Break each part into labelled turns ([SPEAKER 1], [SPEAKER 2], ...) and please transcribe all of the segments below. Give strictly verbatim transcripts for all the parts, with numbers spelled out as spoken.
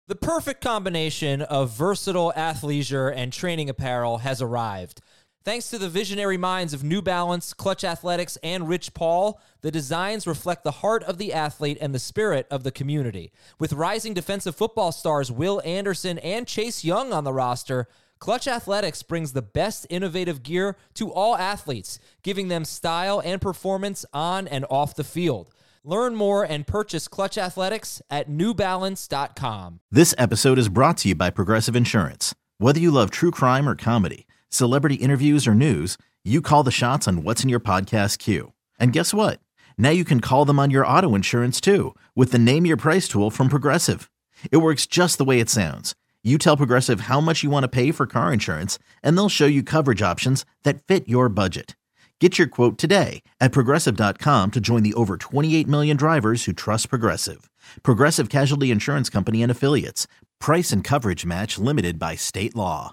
[SPEAKER 1] The perfect combination of versatile athleisure and training apparel has arrived. Thanks to the visionary minds of New Balance, Clutch Athletics, and Rich Paul, the designs reflect the heart of the athlete and the spirit of the community. With rising defensive football stars Will Anderson and Chase Young on the roster, Clutch Athletics brings the best innovative gear to all athletes, giving them style and performance on and off the field. Learn more and purchase Clutch Athletics at new balance dot com.
[SPEAKER 2] This episode is brought to you by Progressive Insurance. Whether you love true crime or comedy, celebrity interviews or news, you call the shots on what's in your podcast queue. And guess what? Now you can call them on your auto insurance too with the Name Your Price tool from Progressive. It works just the way it sounds. You tell Progressive how much you want to pay for car insurance, and they'll show you coverage options that fit your budget. Get your quote today at progressive dot com to join the over twenty-eight million drivers who trust Progressive. Progressive Casualty Insurance Company and Affiliates. Price and coverage match limited by state law.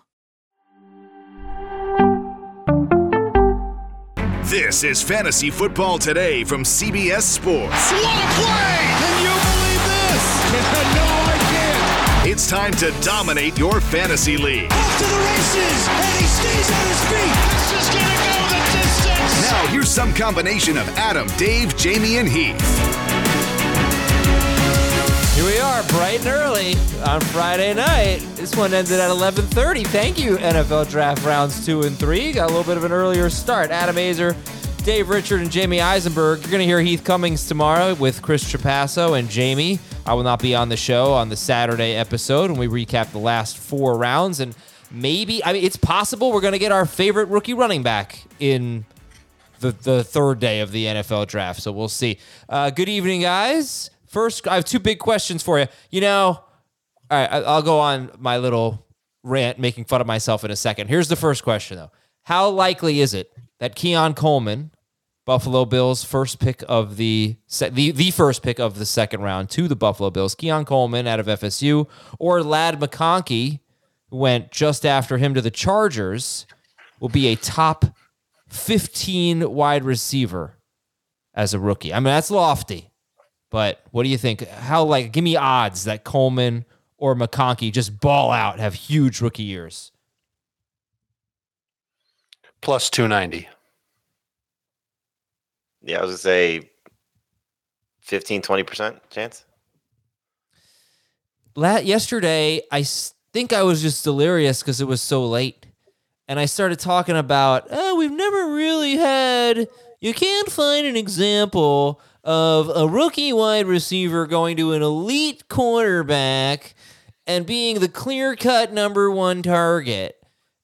[SPEAKER 3] This is Fantasy Football Today from C B S Sports.
[SPEAKER 4] What a play! Can you believe this? No, I can't.
[SPEAKER 3] It's time to dominate your fantasy league.
[SPEAKER 4] Off to the races, and he stays on his feet. This is going to go the distance.
[SPEAKER 3] Now here's some combination of Adam, Dave, Jamie, and Heath.
[SPEAKER 1] Here we are, bright and early on Friday night. This one ended at eleven thirty. Thank you, N F L Draft Rounds two and three. Got a little bit of an earlier start. Adam Azer, Dave Richard, and Jamie Eisenberg. You're going to hear Heath Cummings tomorrow with Chris Trapasso and Jamie. I will not be on the show on the Saturday episode when we recap the last four rounds. And maybe, I mean, it's possible we're going to get our favorite rookie running back in the, the third day of the N F L Draft. So we'll see. Uh, good evening, guys. First, I have two big questions for you. You know, all right, I'll go on my little rant making fun of myself in a second. Here's the first question, though. How likely is it that Keon Coleman, Buffalo Bills' first pick of the, the the first pick of the second round to the Buffalo Bills, Keon Coleman out of F S U, or Ladd McConkey, who went just after him to the Chargers, will be a top fifteen wide receiver as a rookie? I mean, that's lofty. But what do you think? How, like, give me odds that Coleman or McConkey just ball out, have huge rookie years?
[SPEAKER 5] Plus two ninety.
[SPEAKER 6] Yeah, I was going to say fifteen, twenty percent chance.
[SPEAKER 1] La- yesterday, I think I was just delirious because it was so late. And I started talking about, oh, we've never really had, you can't find an example of a rookie wide receiver going to an elite cornerback and being the clear-cut number one target.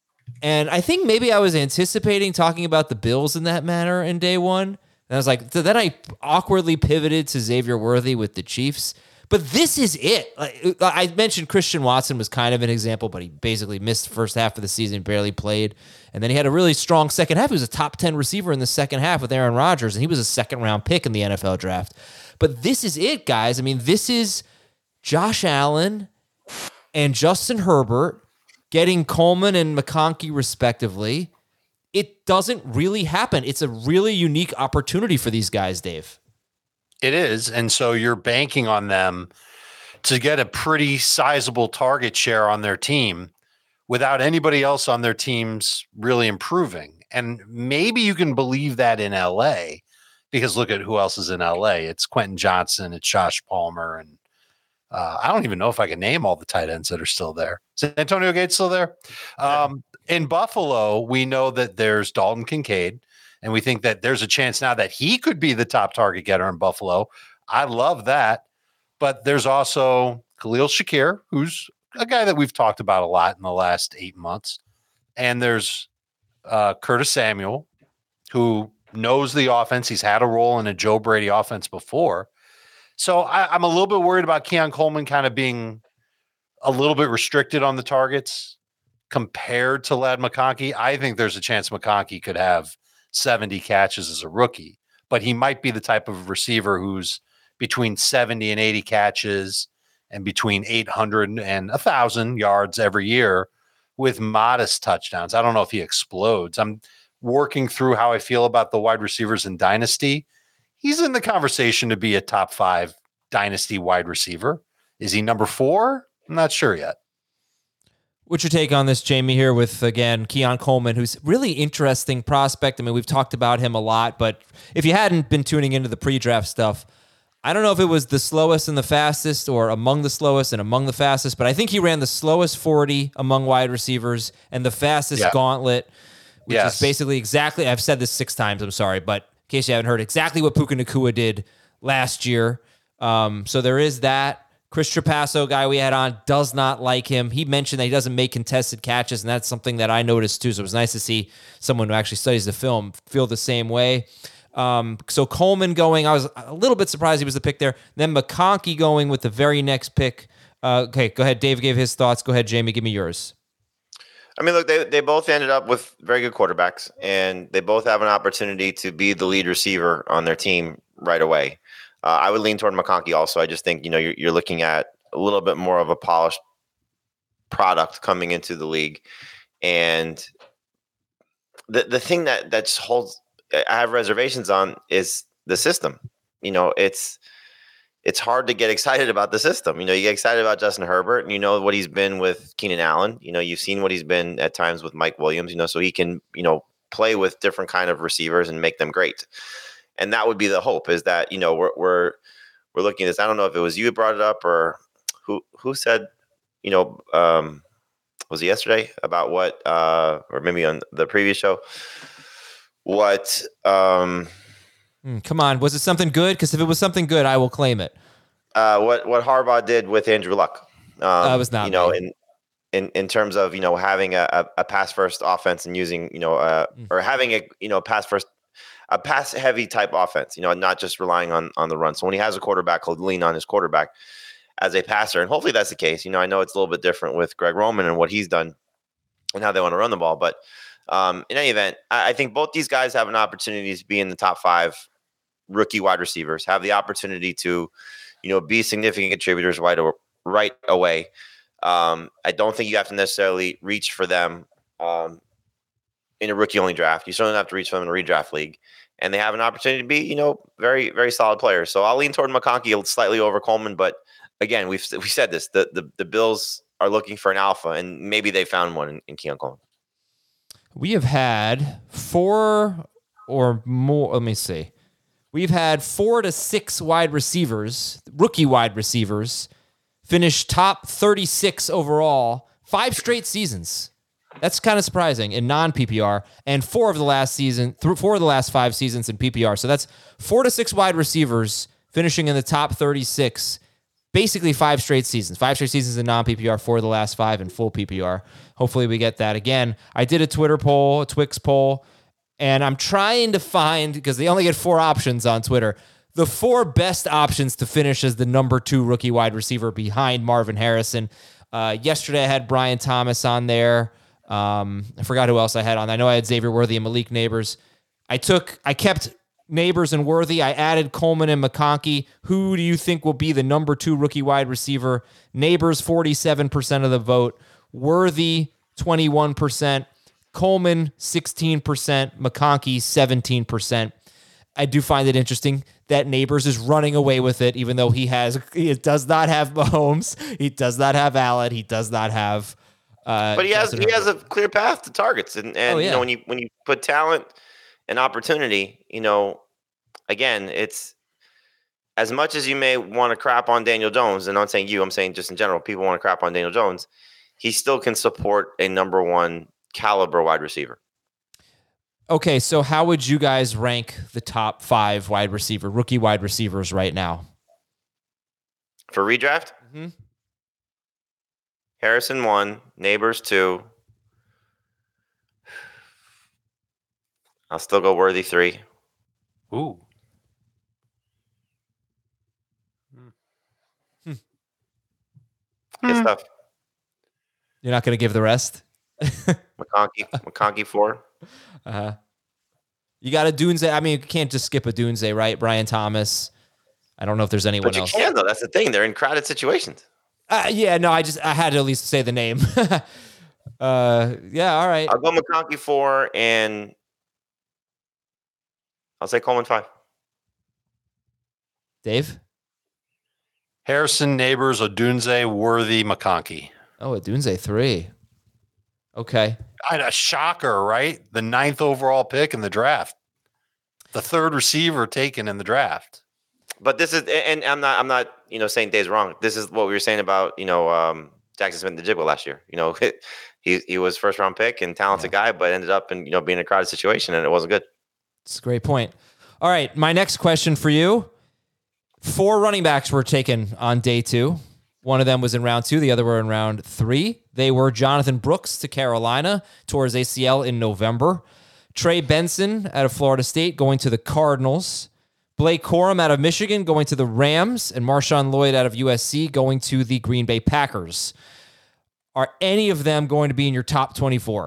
[SPEAKER 1] And I think maybe I was anticipating talking about the Bills in that manner in day one. And I was like, so then I awkwardly pivoted to Xavier Worthy with the Chiefs. But this is it. Like, I mentioned Christian Watson was kind of an example, but he basically missed the first half of the season, barely played. And then he had a really strong second half. He was a top ten receiver in the second half with Aaron Rodgers, and he was a second-round pick in the N F L draft. But this is it, guys. I mean, this is Josh Allen and Justin Herbert getting Coleman and McConkey respectively. It doesn't really happen. It's a really unique opportunity for these guys, Dave.
[SPEAKER 5] It is. And so you're banking on them to get a pretty sizable target share on their team without anybody else on their teams really improving. And maybe you can believe that in L A because look at who else is in L A. It's Quentin Johnson, it's Josh Palmer, and uh, I don't even know if I can name all the tight ends that are still there. Is Antonio Gates still there? Um, in Buffalo, we know that there's Dalton Kincaid. And we think that there's a chance now that he could be the top target getter in Buffalo. I love that. But there's also Khalil Shakir, who's a guy that we've talked about a lot in the last eight months. And there's uh, Curtis Samuel, who knows the offense. He's had a role in a Joe Brady offense before. So I, I'm a little bit worried about Keon Coleman kind of being a little bit restricted on the targets compared to Ladd McConkey. I think there's a chance McConkey could have seventy catches as a rookie, but he might be the type of receiver who's between seventy and eighty catches and between eight hundred and one thousand yards every year with modest touchdowns. I don't know if he explodes. I'm working through how I feel about the wide receivers in Dynasty. He's in the conversation to be a top five Dynasty wide receiver. Is he number four? I'm not sure yet.
[SPEAKER 1] What's your take on this, Jamie, here with, again, Keon Coleman, who's really interesting prospect. I mean, we've talked about him a lot, but if you hadn't been tuning into the pre-draft stuff, I don't know if it was the slowest and the fastest or among the slowest and among the fastest, but I think he ran the slowest forty among wide receivers and the fastest
[SPEAKER 5] yeah.
[SPEAKER 1] gauntlet, which
[SPEAKER 5] yes.
[SPEAKER 1] is basically exactly, I've said this six times, I'm sorry, but in case you haven't heard, exactly what Puka Nacua did last year. Um, so there is that. Chris Trapasso, guy we had on, does not like him. He mentioned that he doesn't make contested catches, and that's something that I noticed too. So it was nice to see someone who actually studies the film feel the same way. Um, so Coleman going, I was a little bit surprised he was the pick there. Then McConkey going with the very next pick. Uh, okay, go ahead. Dave gave his thoughts. Go ahead, Jamie. Give me yours.
[SPEAKER 6] I mean, look, they they both ended up with very good quarterbacks, and they both have an opportunity to be the lead receiver on their team right away. Uh, I would lean toward McConkey also. I just think, you know, you're, you're looking at a little bit more of a polished product coming into the league. And the the thing that that's holds I have reservations on is the system. You know, it's it's hard to get excited about the system. You know, you get excited about Justin Herbert, and you know what he's been with Keenan Allen. You know, you've seen what he's been at times with Mike Williams, you know, so he can, you know, play with different kind of receivers and make them great. And that would be the hope, is that, you know, we're we're we're looking at this. I don't know if it was you who brought it up or who who said, you know, um, was it yesterday about what, uh, or maybe on the previous show, what? Um,
[SPEAKER 1] mm, come on, was it something good? Because if it was something good, I will claim it.
[SPEAKER 6] Uh, what what Harbaugh did with Andrew Luck? Um,
[SPEAKER 1] that was not,
[SPEAKER 6] you know,
[SPEAKER 1] me.
[SPEAKER 6] in in in terms of, you know, having a, a, a pass first offense and using, you know, uh, mm. or having a, you know, pass first. A pass-heavy type offense, you know, not just relying on, on the run. So when he has a quarterback, he'll lean on his quarterback as a passer, and hopefully that's the case. You know, I know it's a little bit different with Greg Roman and what he's done and how they want to run the ball, but um, in any event, I, I think both these guys have an opportunity to be in the top five rookie wide receivers, have the opportunity to, you know, be significant contributors right, right away. Um, I don't think you have to necessarily reach for them um, in a rookie-only draft. You certainly don't have to reach for them in a redraft league. And they have an opportunity to be, you know, very, very solid players. So I'll lean toward McConkey slightly over Coleman. But again, we've we said this: the, the the Bills are looking for an alpha, and maybe they found one in, in Keon Coleman.
[SPEAKER 1] We have had four or more. Let me see. We've had four to six wide receivers, rookie wide receivers, finish top thirty-six overall, five straight seasons. That's kind of surprising in non-P P R, and four of the last season, th- four of the last five seasons in P P R. So that's four to six wide receivers finishing in the top thirty-six, basically five straight seasons. Five straight seasons in non-P P R, four of the last five in full P P R. Hopefully we get that again. I did a Twitter poll, a Twix poll, and I'm trying to find, because they only get four options on Twitter, the four best options to finish as the number two rookie wide receiver behind Marvin Harrison. Uh, yesterday I had Brian Thomas on there. Um, I forgot who else I had on. I know I had Xavier Worthy and Malik Neighbors. I took, I kept Neighbors and Worthy. I added Coleman and McConkey. Who do you think will be the number two rookie wide receiver? Neighbors, forty-seven percent of the vote. Worthy, twenty-one percent. Coleman, sixteen percent. McConkey, seventeen percent. I do find it interesting that Neighbors is running away with it, even though he has, he does not have Mahomes. He does not have Allen. He does not have Uh,
[SPEAKER 6] but he has he has a clear path to targets, and and
[SPEAKER 1] oh, yeah.
[SPEAKER 6] you know, when you when you put talent and opportunity, you know, again, it's as much as you may want to crap on Daniel Jones, and I'm not saying you, I'm saying just in general, people want to crap on Daniel Jones. He still can support a number one caliber wide receiver.
[SPEAKER 1] Okay, so how would you guys rank the top five wide receiver rookie wide receivers right now
[SPEAKER 6] for redraft?
[SPEAKER 1] Mm-hmm.
[SPEAKER 6] Harrison one, Neighbors two. I'll still go Worthy three.
[SPEAKER 5] Ooh.
[SPEAKER 1] Hmm.
[SPEAKER 6] Good stuff.
[SPEAKER 1] You're not going to give the rest?
[SPEAKER 6] McConkey, McConkey four.
[SPEAKER 1] Uh-huh. You got a Dunze. I mean, you can't just skip a Dunze, right? Brian Thomas. I don't know if there's anyone
[SPEAKER 6] but you
[SPEAKER 1] else.
[SPEAKER 6] can, though. That's the thing. They're in crowded situations.
[SPEAKER 1] Uh, yeah, no, I just I had to at least say the name. uh, yeah, all right.
[SPEAKER 6] I'll go McConkey four, and I'll say Coleman five.
[SPEAKER 1] Dave?
[SPEAKER 5] Harrison, Neighbors, Odunze, Worthy, McConkey.
[SPEAKER 1] Oh, Odunze three. Okay.
[SPEAKER 5] A shocker, right? The ninth overall pick in the draft. The third receiver taken in the draft.
[SPEAKER 6] But this is, and I'm not, I'm not, you know, saying Dave's wrong. This is what we were saying about, you know, um, Jackson Smith-Njigba last year. You know, he he was first round pick and talented yeah. guy, but ended up in, you know, being in a crowded situation, and it wasn't good.
[SPEAKER 1] It's a great point. All right, my next question for you. Four running backs were taken on day two. One of them was in round two. The other were in round three. They were Jonathan Brooks to Carolina, tore his A C L in November. Trey Benson out of Florida State going to the Cardinals. Blake Corum out of Michigan going to the Rams. And Marshawn Lloyd out of U S C going to the Green Bay Packers. Are any of them going to be in your top twenty-four?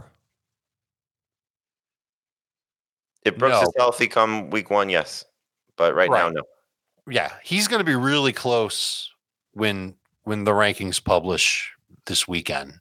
[SPEAKER 6] If Brooks
[SPEAKER 5] no.
[SPEAKER 6] is healthy come week one, yes. But right, right. now, no.
[SPEAKER 5] Yeah, he's going to be really close when when the rankings publish this weekend.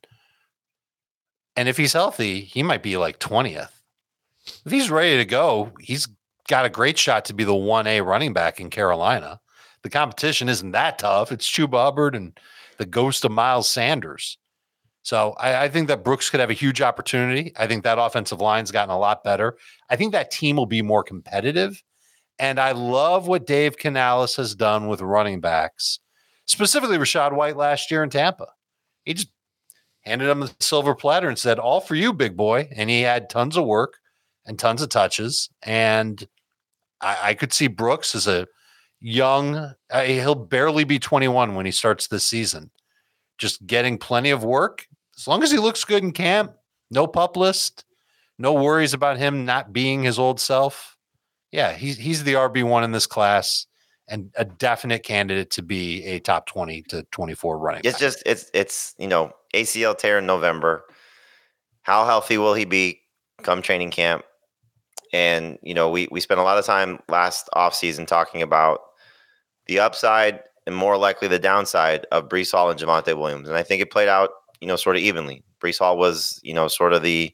[SPEAKER 5] And if he's healthy, he might be like twentieth. If he's ready to go, he's got a great shot to be the one A running back in Carolina. The competition isn't that tough. It's Chuba Hubbard and the ghost of Miles Sanders. So I, I think that Brooks could have a huge opportunity. I think that offensive line's gotten a lot better. I think that team will be more competitive. And I love what Dave Canales has done with running backs, specifically Rachaad White last year in Tampa. He just handed him the silver platter and said, all for you, big boy. And he had tons of work and tons of touches. And I, I could see Brooks as a young, uh, he'll barely be twenty-one when he starts this season. Just getting plenty of work. As long as he looks good in camp, no pup list, no worries about him not being his old self. Yeah, he's, he's the R B one in this class and a definite candidate to be a top twenty to twenty-four running back.
[SPEAKER 6] It's just, it's, it's, you know, A C L tear in November. How healthy will he be come training camp? And, you know, we, we spent a lot of time last offseason talking about the upside and more likely the downside of Breece Hall and Javonte Williams. And I think it played out, you know, sort of evenly. Breece Hall was, you know, sort of the,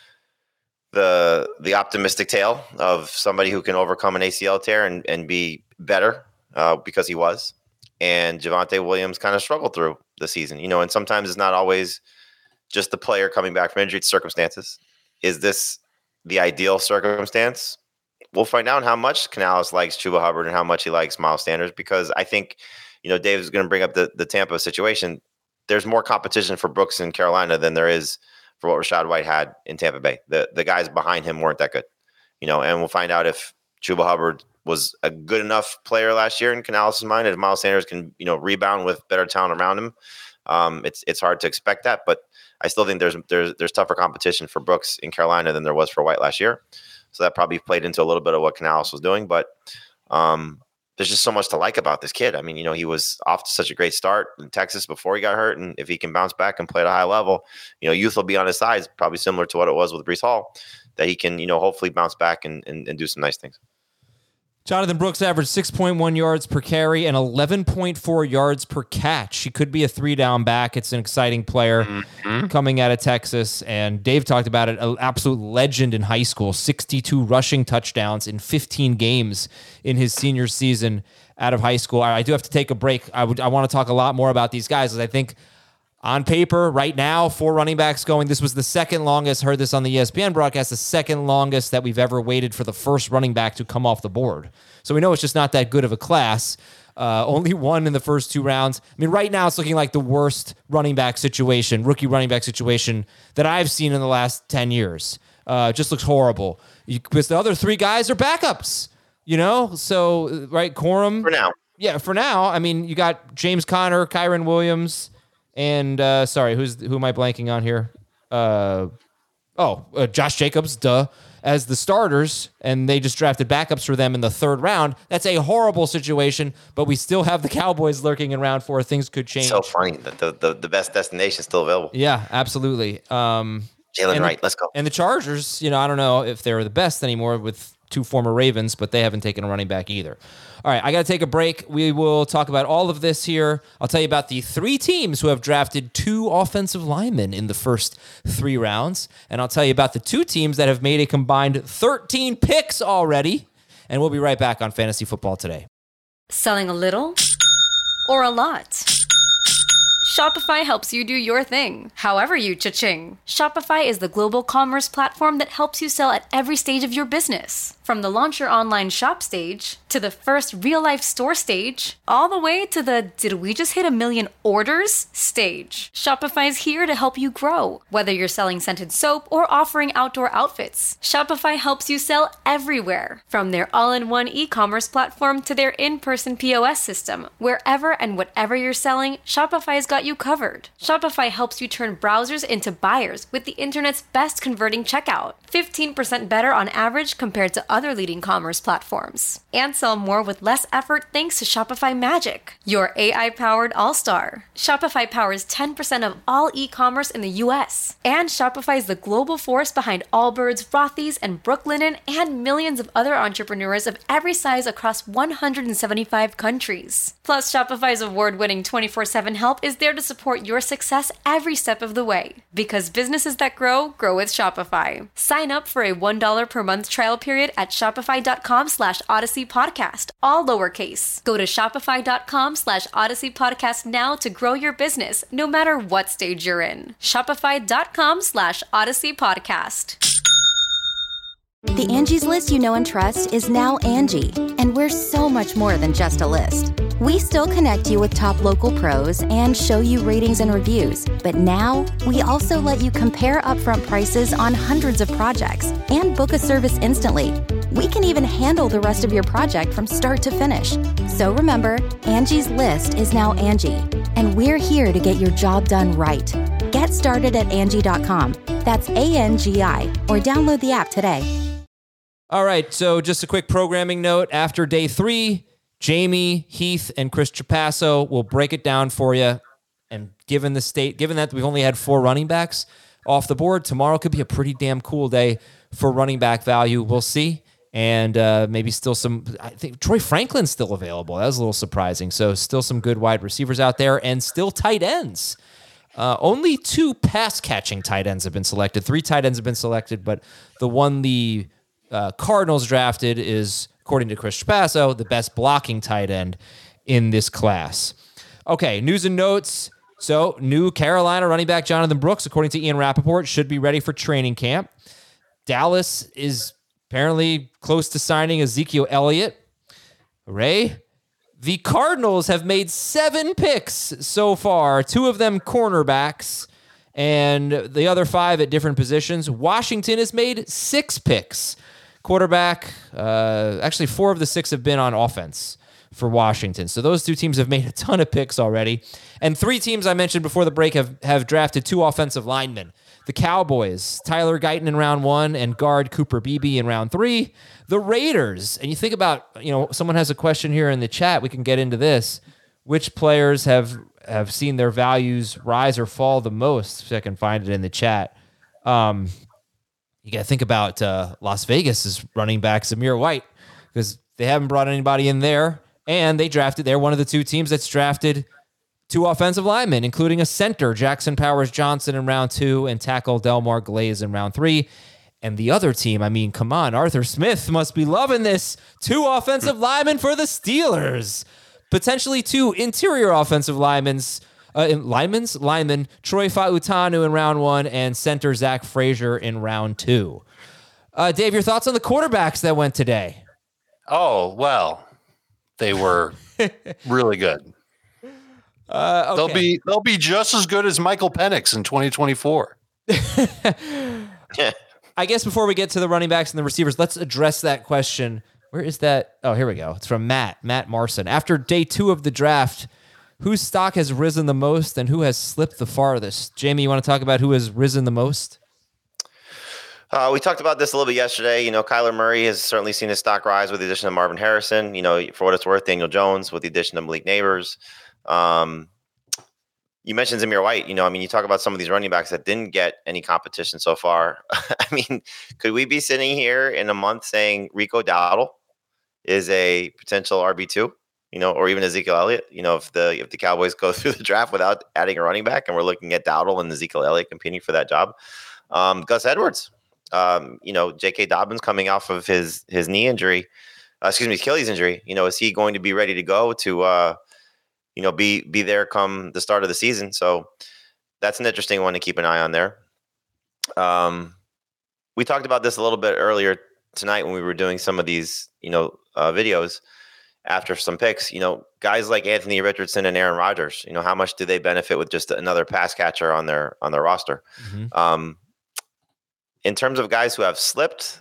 [SPEAKER 6] the, the optimistic tale of somebody who can overcome an A C L tear and, and be better uh, because he was. And Javonte Williams kind of struggled through the season, you know, and sometimes it's not always just the player coming back from injury, it's circumstances. Is this the ideal circumstance? We'll find out how much Canales likes Chuba Hubbard and how much he likes Miles Sanders, because I think, you know, Dave's going to bring up the, the Tampa situation. There's more competition for Brooks in Carolina than there is for what Rachaad White had in Tampa Bay. The the guys behind him weren't that good, you know, and we'll find out if Chuba Hubbard was a good enough player last year in Canales' mind, and if Miles Sanders can, you know, rebound with better talent around him. Um, it's it's hard to expect that, but I still think there's there's there's tougher competition for Brooks in Carolina than there was for White last year. So that probably played into a little bit of what Canales was doing, but um, there's just so much to like about this kid. I mean, you know, he was off to such a great start in Texas before he got hurt, and if he can bounce back and play at a high level, you know, youth will be on his side, probably similar to what it was with Breece Hall, that he can, you know, hopefully bounce back and, and, and do some nice things.
[SPEAKER 1] Jonathan Brooks averaged six point one yards per carry and eleven point four yards per catch. He could be a three-down back. It's an exciting player mm-hmm. coming out of Texas. And Dave talked about it, an absolute legend in high school, sixty-two rushing touchdowns in fifteen games in his senior season out of high school. I do have to take a break. I would I want to talk a lot more about these guys, because I think on paper, right now, four running backs going. This was the second longest, heard this on the E S P N broadcast, the second longest that we've ever waited for the first running back to come off the board. So we know it's just not that good of a class. Uh, only one in the first two rounds. I mean, right now it's looking like the worst running back situation, rookie running back situation that I've seen in the last ten years. Uh, it just looks horrible. You, because the other three guys are backups, you know? So, right, Corum.
[SPEAKER 6] For now.
[SPEAKER 1] Yeah, for now. I mean, you got James Conner, Kyren Williams, and uh, sorry, who's who am I blanking on here? Uh, oh, uh, Josh Jacobs, duh, as the starters, and they just drafted backups for them in the third round. That's a horrible situation, but we still have the Cowboys lurking in round four. Things could change.
[SPEAKER 6] So funny that the, the, the best destination is still available.
[SPEAKER 1] Yeah, absolutely. Um,
[SPEAKER 6] Jalen Wright, let's go.
[SPEAKER 1] And the Chargers, you know, I don't know if they're the best anymore with two former Ravens, but they haven't taken a running back either. All right, I got to take a break. We will talk about all of this here. I'll tell you about the three teams who have drafted two offensive linemen in the first three rounds. And I'll tell you about the two teams that have made a combined thirteen picks already. And we'll be right back on Fantasy Football Today.
[SPEAKER 7] Selling a little or a lot? Shopify helps you do your thing, however you cha-ching. Shopify is the global commerce platform that helps you sell at every stage of your business. From the launch your online shop stage, to the first real-life store stage, all the way to the did we just hit a million orders stage. Shopify's here to help you grow. Whether you're selling scented soap or offering outdoor outfits, Shopify helps you sell everywhere. From their all-in-one e-commerce platform to their in-person P O S system, wherever and whatever you're selling, Shopify's got you covered. Shopify helps you turn browsers into buyers with the internet's best converting checkout. fifteen percent better on average compared to other leading commerce platforms. And sell more with less effort thanks to Shopify Magic, your A I-powered all-star. Shopify powers ten percent of all e-commerce in the U S. And Shopify is the global force behind Allbirds, Rothy's, and Brooklinen, and millions of other entrepreneurs of every size across one hundred seventy-five countries. Plus, Shopify's award-winning twenty-four seven help is there to support your success every step of the way. Because businesses that grow, grow with Shopify. Sign up for a one dollar per month trial period at shopify.com slash Odyssey Podcast, all lowercase. Go to shopify.com slash Odyssey Podcast now to grow your business, no matter what stage you're in. Shopify.com slash Odyssey Podcast.
[SPEAKER 8] The Angie's List you know and trust is now Angie, and we're so much more than just a list. We still connect you with top local pros and show you ratings and reviews, but now we also let you compare upfront prices on hundreds of projects and book a service instantly. We can even handle the rest of your project from start to finish. So remember, Angie's List is now Angie, and we're here to get your job done right. Get started at Angie dot com. That's A N G I, or download the app today.
[SPEAKER 1] All right, so just a quick programming note. After day three, Jamie, Heath, and Chris Trapasso will break it down for you. And given the state, given that we've only had four running backs off the board, tomorrow could be a pretty damn cool day for running back value. We'll see. And uh, maybe still some, I think Troy Franklin's still available. That was a little surprising. So still some good wide receivers out there and still tight ends. Uh, only two pass-catching tight ends have been selected. Three tight ends have been selected, but the one the uh, Cardinals drafted is, according to Chris Trapasso, the best blocking tight end in this class. Okay, news and notes. So, new Carolina running back Jonathan Brooks, according to Ian Rappaport, should be ready for training camp. Dallas is apparently close to signing Ezekiel Elliott. Hooray. The Cardinals have made seven picks so far, two of them cornerbacks, and the other five at different positions. Washington has made six picks. Quarterback, uh, actually four of the six have been on offense for Washington. So those two teams have made a ton of picks already. And three teams I mentioned before the break have, have drafted two offensive linemen. The Cowboys, Tyler Guyton in round one and guard Cooper Beebe in round three. The Raiders, and you think about, you know, someone has a question here in the chat. We can get into this. Which players have, have seen their values rise or fall the most? If I can find it in the chat. Um, you got to think about uh, Las Vegas's running back, Zamir White, because they haven't brought anybody in there. And they drafted, they're one of the two teams that's drafted two offensive linemen, including a center, Jackson Powers Johnson in round two, and tackle Delmar Glaze in round three. And the other team, I mean, come on, Arthur Smith must be loving this. Two offensive linemen for the Steelers. Potentially two interior offensive linemen, uh, linemen's linemen, Troy Fautanu in round one, and center Zach Frazier in round two. Uh, Dave, your thoughts on the quarterbacks that went today?
[SPEAKER 5] Oh, well, they were really good.
[SPEAKER 1] Uh, okay.
[SPEAKER 5] They'll be they'll be just as good as Michael Penix in twenty twenty-four.
[SPEAKER 1] I guess before we get to the running backs and the receivers, let's address that question. Where is that? Oh, here we go. It's from Matt, Matt Marson. After day two of the draft, whose stock has risen the most and who has slipped the farthest? Jamie, you want to talk about who has risen the most?
[SPEAKER 6] Uh, we talked about this a little bit yesterday. You know, Kyler Murray has certainly seen his stock rise with the addition of Marvin Harrison. You know, for what it's worth, Daniel Jones with the addition of Malik Neighbors. Um, you mentioned Zamir White. You know, I mean, you talk about some of these running backs that didn't get any competition so far. I mean, could we be sitting here in a month saying Rico Dowdle is a potential R B two? You know, or even Ezekiel Elliott? You know, if the if the Cowboys go through the draft without adding a running back, and we're looking at Dowdle and Ezekiel Elliott competing for that job. Um, Gus Edwards. Um, you know, J K. Dobbins coming off of his his knee injury, uh, excuse me, Achilles injury. You know, is he going to be ready to go to, uh, you you know, be be there come the start of the season. So that's an interesting one to keep an eye on there. Um, we talked about this a little bit earlier tonight when we were doing some of these, you know, uh, videos after some picks. You know, guys like Anthony Richardson and Aaron Rodgers. You know, how much do they benefit with just another pass catcher on their on their roster? Mm-hmm. Um, in terms of guys who have slipped,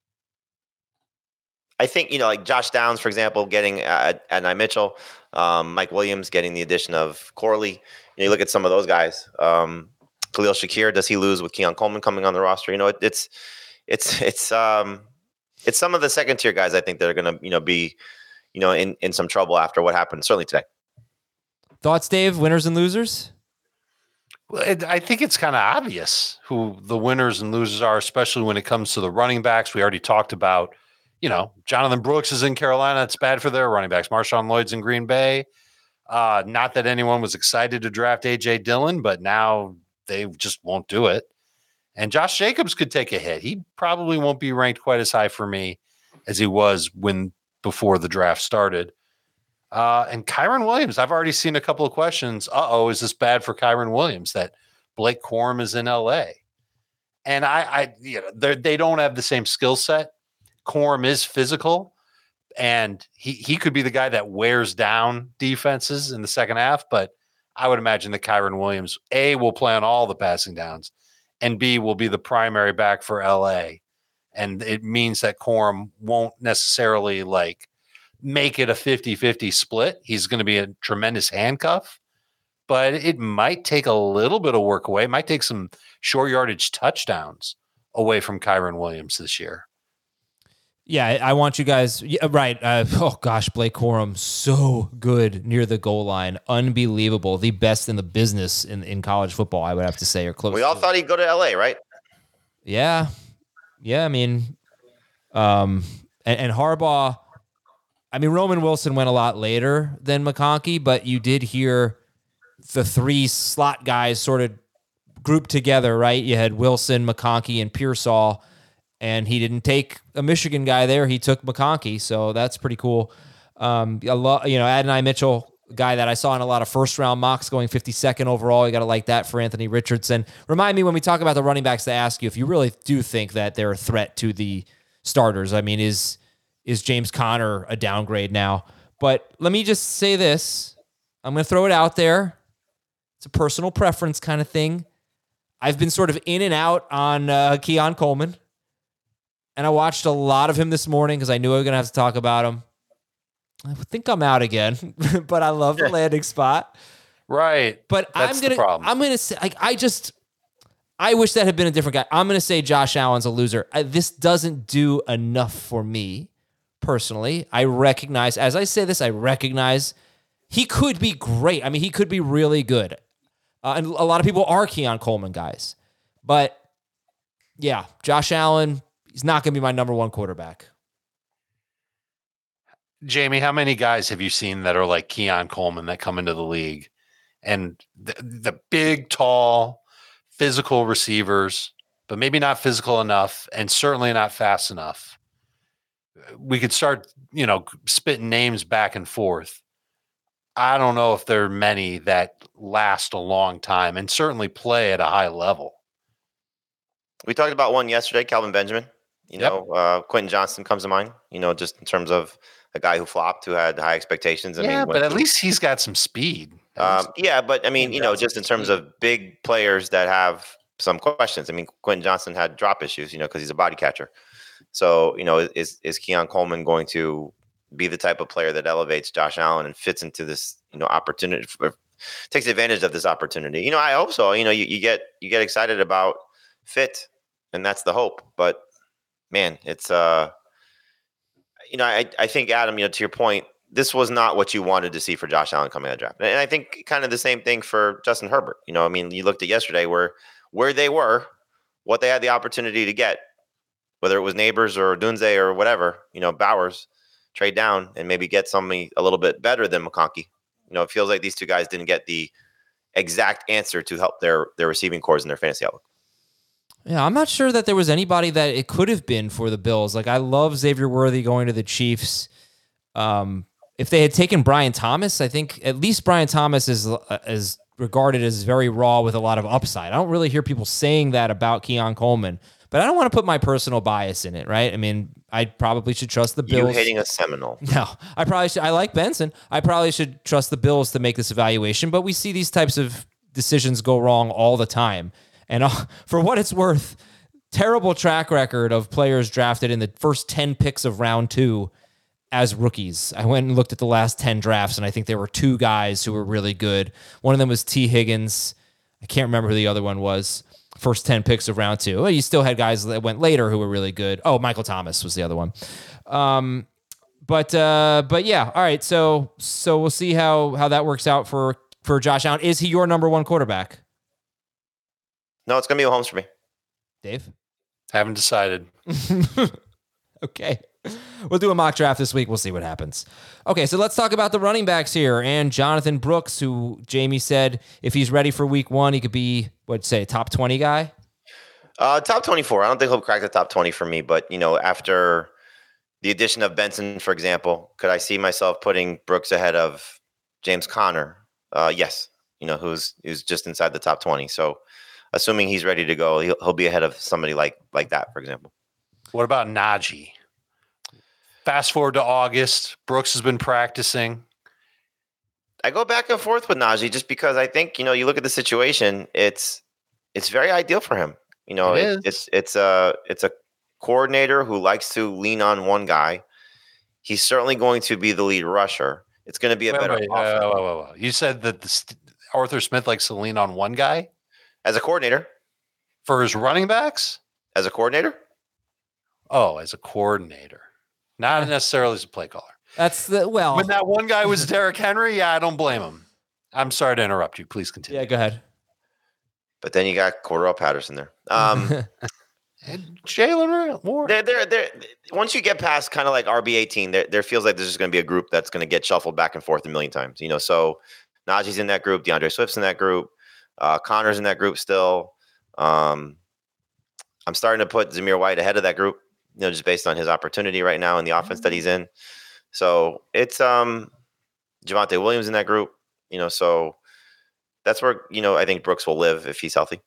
[SPEAKER 6] I think, you know, like Josh Downs, for example, getting uh, Adonai Mitchell, um, Mike Williams getting the addition of Corley. You know, you look at some of those guys. Um, Khalil Shakir, does he lose with Keon Coleman coming on the roster? You know, it, it's it's it's um it's some of the second tier guys I think that are going to, you know, be, you know, in in some trouble after what happened certainly today.
[SPEAKER 1] Thoughts, Dave? Winners and losers?
[SPEAKER 5] Well, it, I think it's kind of obvious who the winners and losers are, especially when it comes to the running backs. We already talked about, you know, Jonathan Brooks is in Carolina. It's bad for their running backs. Marshawn Lloyd's in Green Bay. Uh, not that anyone was excited to draft A J Dillon, but now they just won't do it. And Josh Jacobs could take a hit. He probably won't be ranked quite as high for me as he was when before the draft started. Uh, and Kyren Williams, I've already seen a couple of questions. Uh-oh, is this bad for Kyren Williams that Blake Corum is in L A? And I, I you know, they don't have the same skill set. Corum is physical, and he, he could be the guy that wears down defenses in the second half. But I would imagine that Kyren Williams, A, will play on all the passing downs, and B, will be the primary back for L A. And it means that Corum won't necessarily like make it a fifty-fifty split. He's going to be a tremendous handcuff, but it might take a little bit of work away. It might take some short yardage touchdowns away from Kyren Williams this year.
[SPEAKER 1] Yeah, I want you guys, yeah, right. Uh, oh, gosh, Blake Corum, so good near the goal line. Unbelievable. The best in the business in, in college football, I would have to say, or close.
[SPEAKER 6] We all
[SPEAKER 1] to
[SPEAKER 6] thought
[SPEAKER 1] it.
[SPEAKER 6] he'd go to L A, right?
[SPEAKER 1] Yeah. Yeah, I mean, um, and, and Harbaugh, I mean, Roman Wilson went a lot later than McConkey, but you did hear the three slot guys sort of grouped together, right? You had Wilson, McConkey, and Pearsall. And he didn't take a Michigan guy there. He took McConkey, so that's pretty cool. Um, a lot, you know, Adonai Mitchell, guy that I saw in a lot of first-round mocks going fifty-second overall. You got to like that for Anthony Richardson. Remind me when we talk about the running backs to ask you if you really do think that they're a threat to the starters. I mean, is is James Conner a downgrade now? But let me just say this. I'm going to throw it out there. It's a personal preference kind of thing. I've been sort of in and out on uh, Keon Coleman. And I watched a lot of him this morning because I knew I was going to have to talk about him. I think I'm out again, but I love the landing spot.
[SPEAKER 5] Right.
[SPEAKER 1] But
[SPEAKER 5] That's
[SPEAKER 1] I'm going to, I'm going to say, like, I just, I wish that had been a different guy. I'm going to say Josh Allen's a loser. I, this doesn't do enough for me personally. I recognize, as I say this, I recognize he could be great. I mean, he could be really good. Uh, and a lot of people are Keon Coleman guys. But yeah, Josh Allen, he's not going to be my number one quarterback.
[SPEAKER 5] Jamie, how many guys have you seen that are like Keon Coleman that come into the league and the, the big, tall, physical receivers, but maybe not physical enough and certainly not fast enough? We could start, you know, spitting names back and forth. I don't know if there are many that last a long time and certainly play at a high level.
[SPEAKER 6] We talked about one yesterday, Kelvin Benjamin. You
[SPEAKER 5] Yep.
[SPEAKER 6] know, uh, Quentin Johnston comes to mind, you know, just in terms of a guy who flopped, who had high expectations. I
[SPEAKER 5] yeah,
[SPEAKER 6] mean,
[SPEAKER 5] but at least he's got some speed.
[SPEAKER 6] Um, yeah, but I mean, you know, just in terms of big players that have some questions. I mean, Quentin Johnston had drop issues, you know, because he's a body catcher. So, you know, is is Keon Coleman going to be the type of player that elevates Josh Allen and fits into this, you know, opportunity, for, takes advantage of this opportunity? You know, I hope so. You know, you, you get you get excited about fit, and that's the hope. But man, it's uh, you know, I I think, Adam, you know, to your point, this was not what you wanted to see for Josh Allen coming out of the draft. And I think kind of the same thing for Justin Herbert. You know, I mean, you looked at yesterday where where they were, what they had the opportunity to get, whether it was Neighbors or Dunze or whatever, you know, Bowers, trade down and maybe get something a little bit better than McConkey. You know, it feels like these two guys didn't get the exact answer to help their their receiving cores and their fantasy outlook.
[SPEAKER 1] Yeah, I'm not sure that there was anybody that it could have been for the Bills. Like, I love Xavier Worthy going to the Chiefs. Um, if they had taken Brian Thomas, I think at least Brian Thomas is uh, is regarded as very raw with a lot of upside. I don't really hear people saying that about Keon Coleman, but I don't want to put my personal bias in it, right? I mean, I probably should trust the Bills.
[SPEAKER 6] You hating a Seminole.
[SPEAKER 1] No, I probably should. I like Benson. I probably should trust the Bills to make this evaluation, but we see these types of decisions go wrong all the time. And uh, for what it's worth, terrible track record of players drafted in the first ten picks of round two as rookies. I went and looked at the last ten drafts, and I think there were two guys who were really good. One of them was T. Higgins. I can't remember who the other one was. First ten picks of round two. Well, you still had guys that went later who were really good. Oh, Michael Thomas was the other one. Um, but uh, but yeah, all right. So so we'll see how how that works out for for Josh Allen. Is he your number one quarterback?
[SPEAKER 6] No, it's gonna be Mahomes for me.
[SPEAKER 1] Dave?
[SPEAKER 5] Haven't decided.
[SPEAKER 1] Okay. We'll do a mock draft this week. We'll see what happens. Okay, so let's talk about the running backs here. And Jonathan Brooks, who Jamie said if he's ready for week one, he could be, what'd you say, top twenty guy?
[SPEAKER 6] Uh, top twenty-four. I don't think he'll crack the top twenty for me, but, you know, after the addition of Benson, for example, could I see myself putting Brooks ahead of James Conner? Uh, yes. You know, who's who's just inside the top twenty. So assuming he's ready to go, he'll, he'll be ahead of somebody like like that, for example.
[SPEAKER 5] What about Najee? Fast forward to August. Brooks has been practicing.
[SPEAKER 6] I go back and forth with Najee just because I think, you know, you look at the situation, it's it's very ideal for him. You know,
[SPEAKER 5] It
[SPEAKER 6] it
[SPEAKER 5] is.
[SPEAKER 6] it's it's a it's a coordinator who likes to lean on one guy. He's certainly going to be the lead rusher. It's going to be a
[SPEAKER 5] Wait,
[SPEAKER 6] better
[SPEAKER 5] wait,
[SPEAKER 6] offense.
[SPEAKER 5] uh, wait, wait, wait. You said that the st- Arthur Smith likes to lean on one guy
[SPEAKER 6] As a coordinator,
[SPEAKER 5] for his running backs?
[SPEAKER 6] as a coordinator,
[SPEAKER 5] Oh, as a coordinator. Not necessarily as a play caller.
[SPEAKER 1] That's the, well.
[SPEAKER 5] When that one guy was Derrick Henry, yeah, I don't blame him. I'm sorry to interrupt you. Please continue.
[SPEAKER 1] Yeah, go ahead.
[SPEAKER 6] but then you got Cordell Patterson there. Um,
[SPEAKER 5] And Jalen Moore.
[SPEAKER 6] They're, they're, they're, once you get past kind of like R B eighteen, there, there feels like there's just going to be a group that's going to get shuffled back and forth a million times. You know, so Najee's in that group, DeAndre Swift's in that group, uh, Connor's in that group still. Um, I'm starting to put Zamir White ahead of that group, you know, just based on his opportunity right now and the offense that he's in. So it's um, Javonte Williams in that group, you know, so that's where, you know, I think Brooks will live if he's healthy.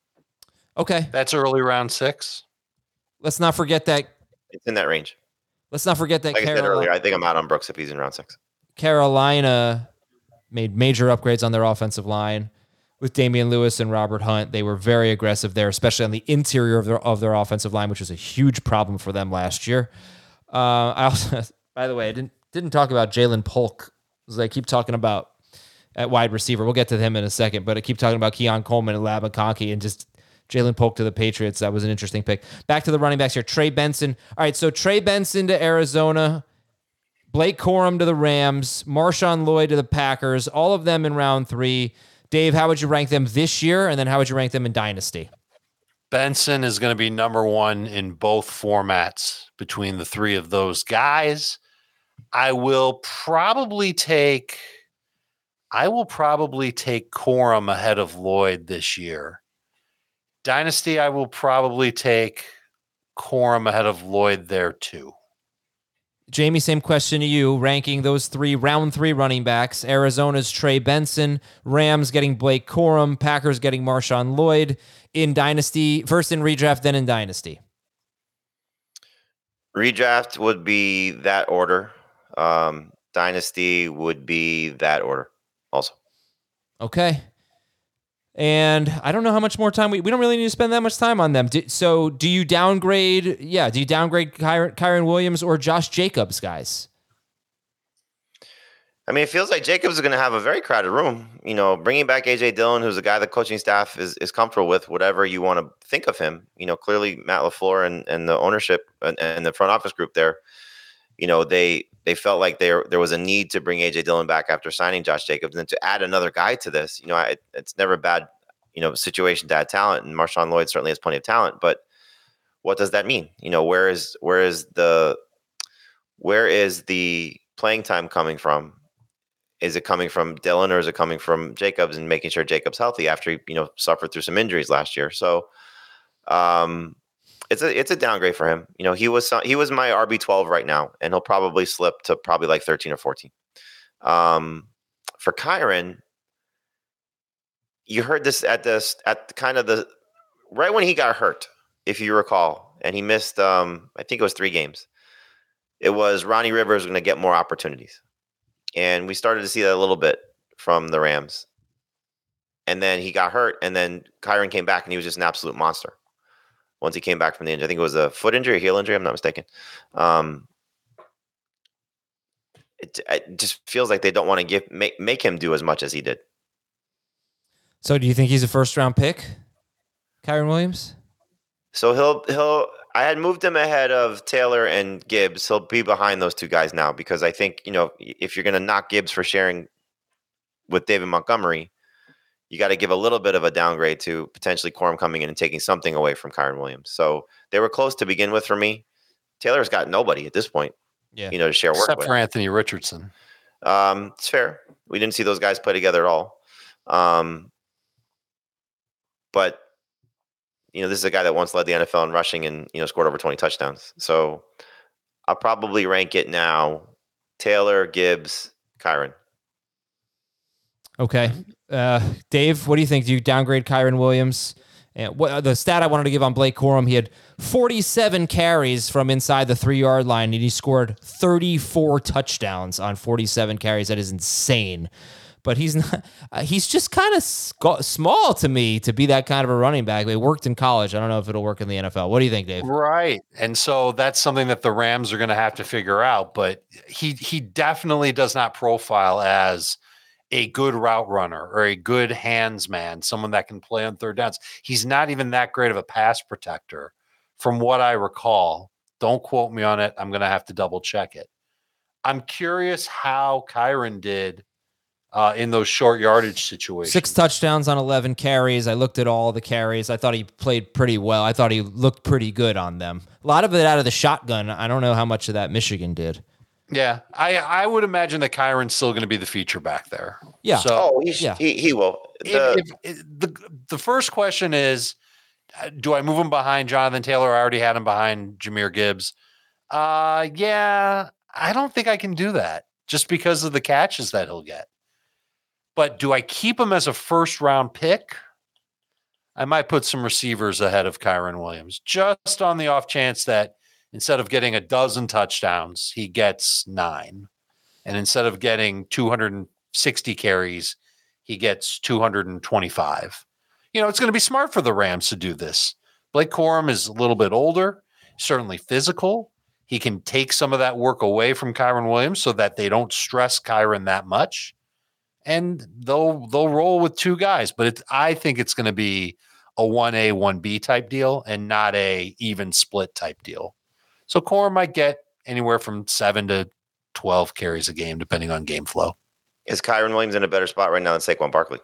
[SPEAKER 1] Okay.
[SPEAKER 5] That's early round six.
[SPEAKER 1] Let's not forget that.
[SPEAKER 6] It's in that range.
[SPEAKER 1] Let's not forget that
[SPEAKER 6] Like I said
[SPEAKER 1] Carolina,
[SPEAKER 6] earlier, I think I'm out on Brooks if he's in round six.
[SPEAKER 1] Carolina made major upgrades on their offensive line with Damian Lewis and Robert Hunt. They were very aggressive there, especially on the interior of their of their offensive line, which was a huge problem for them last year. Uh, I also, by the way, I didn't didn't talk about Jalen Polk, as I keep talking about at wide receiver. We'll get to him in a second, but I keep talking about Keon Coleman and Lab McConkey and just Jalen Polk to the Patriots. That was an interesting pick. Back to the running backs here. Trey Benson. All right, so Trey Benson to Arizona, Blake Corum to the Rams, Marshawn Lloyd to the Packers, all of them in round three. Dave, how would you rank them this year, and then how would you rank them in Dynasty?
[SPEAKER 5] Benson is going to be number one in both formats between the three of those guys. I will probably take I will probably take Corum ahead of Lloyd this year. Dynasty, I will probably take Corum ahead of Lloyd there too.
[SPEAKER 1] Jamie, same question to you. Ranking those three round three running backs. Arizona's Trey Benson, Rams getting Blake Corum, Packers getting Marshawn Lloyd in Dynasty. First in redraft, then in Dynasty.
[SPEAKER 6] Redraft would be that order. Um, Dynasty would be that order also.
[SPEAKER 1] Okay. And I don't know how much more time we, we don't really need to spend that much time on them. Do, so do you downgrade? Yeah. Do you downgrade Kyron, Kyron Williams or Josh Jacobs, guys?
[SPEAKER 6] I mean, it feels like Jacobs is going to have a very crowded room. You know, bringing back A J Dillon, who's a guy the coaching staff is, is comfortable with, whatever you want to think of him. You know, clearly Matt LaFleur and, and the ownership and, and the front office group there, you know, they they felt like there there was a need to bring A J Dillon back after signing Josh Jacobs, and to add another guy to this. You know, I, it's never a bad, you know, situation to add talent, and Marshawn Lloyd certainly has plenty of talent. But what does that mean? You know, where is where is the where is the playing time coming from? Is it coming from Dillon or is it coming from Jacobs and making sure Jacobs healthy after he, you know, suffered through some injuries last year? So, um, it's a it's a downgrade for him. You know, he was he was my R B twelve right now, and he'll probably slip to probably like thirteen or fourteen. Um, for Kyren, you heard this at this at kind of the right when he got hurt, if you recall, and he missed. Um, I think it was three games. It was Ronnie Rivers going to get more opportunities, and we started to see that a little bit from the Rams. And then he got hurt, and then Kyren came back, and he was just an absolute monster. Once he came back from the injury, I think it was a foot injury, a heel injury, I'm not mistaken. Um, it, it just feels like they don't want to give make, make him do as much as he did.
[SPEAKER 1] So do you think he's a first round pick, Kyren Williams?
[SPEAKER 6] So he'll he'll. I had moved him ahead of Taylor and Gibbs. He'll be behind those two guys now because I think, you know, if you're going to knock Gibbs for sharing with David Montgomery, you got to give a little bit of a downgrade to potentially Corum coming in and taking something away from Kyren Williams. So they were close to begin with for me. Taylor's got nobody at this point,
[SPEAKER 1] yeah,
[SPEAKER 6] you know, to share work
[SPEAKER 5] except
[SPEAKER 6] with.
[SPEAKER 5] for Anthony Richardson.
[SPEAKER 6] Um, it's fair. We didn't see those guys play together at all. Um, but you know, this is a guy that once led the N F L in rushing and, you know, scored over twenty touchdowns. So I'll probably rank it now: Taylor, Gibbs, Kyren.
[SPEAKER 1] Okay. Uh, Dave, what do you think? Do you downgrade Kyren Williams? And what the stat I wanted to give on Blake Corum, he had forty-seven carries from inside the three-yard line, and he scored thirty-four touchdowns on forty-seven carries. That is insane. But he's not. Uh, he's just kind of sc- small to me to be that kind of a running back. It worked in college. I don't know if it'll work in the N F L. What do you think, Dave?
[SPEAKER 5] Right, and so that's something that the Rams are going to have to figure out. But he he definitely does not profile as a good route runner or a good hands man, someone that can play on third downs. He's not even that great of a pass protector, from what I recall. Don't quote me on it. I'm going to have to double check it. I'm curious how Kyren did uh, in those short yardage situations.
[SPEAKER 1] Six touchdowns on eleven carries. I looked at all the carries. I thought he played pretty well. I thought he looked pretty good on them. A lot of it out of the shotgun. I don't know how much of that Michigan did.
[SPEAKER 5] Yeah, I, I would imagine that Kyron's still going to be the feature back there.
[SPEAKER 1] Yeah.
[SPEAKER 5] So
[SPEAKER 6] Oh, he sh-
[SPEAKER 1] yeah.
[SPEAKER 6] he, he will. The,
[SPEAKER 5] if, if, if, the the first question is, uh, do I move him behind Jonathan Taylor? I already had him behind Jahmyr Gibbs. Uh, yeah, I don't think I can do that just because of the catches that he'll get. But do I keep him as a first round pick? I might put some receivers ahead of Kyren Williams, just on the off chance that instead of getting a dozen touchdowns, he gets nine. And instead of getting two hundred sixty carries, he gets two hundred twenty-five. You know, it's going to be smart for the Rams to do this. Blake Corum is a little bit older, certainly physical. He can take some of that work away from Kyren Williams so that they don't stress Kyren that much. And they'll they'll roll with two guys. But it's, I think it's going to be a one A, one B type deal and not a even split type deal. So Corum might get anywhere from seven to twelve carries a game, depending on game flow.
[SPEAKER 6] is Kyren Williams in a better spot right now than Saquon Barkley?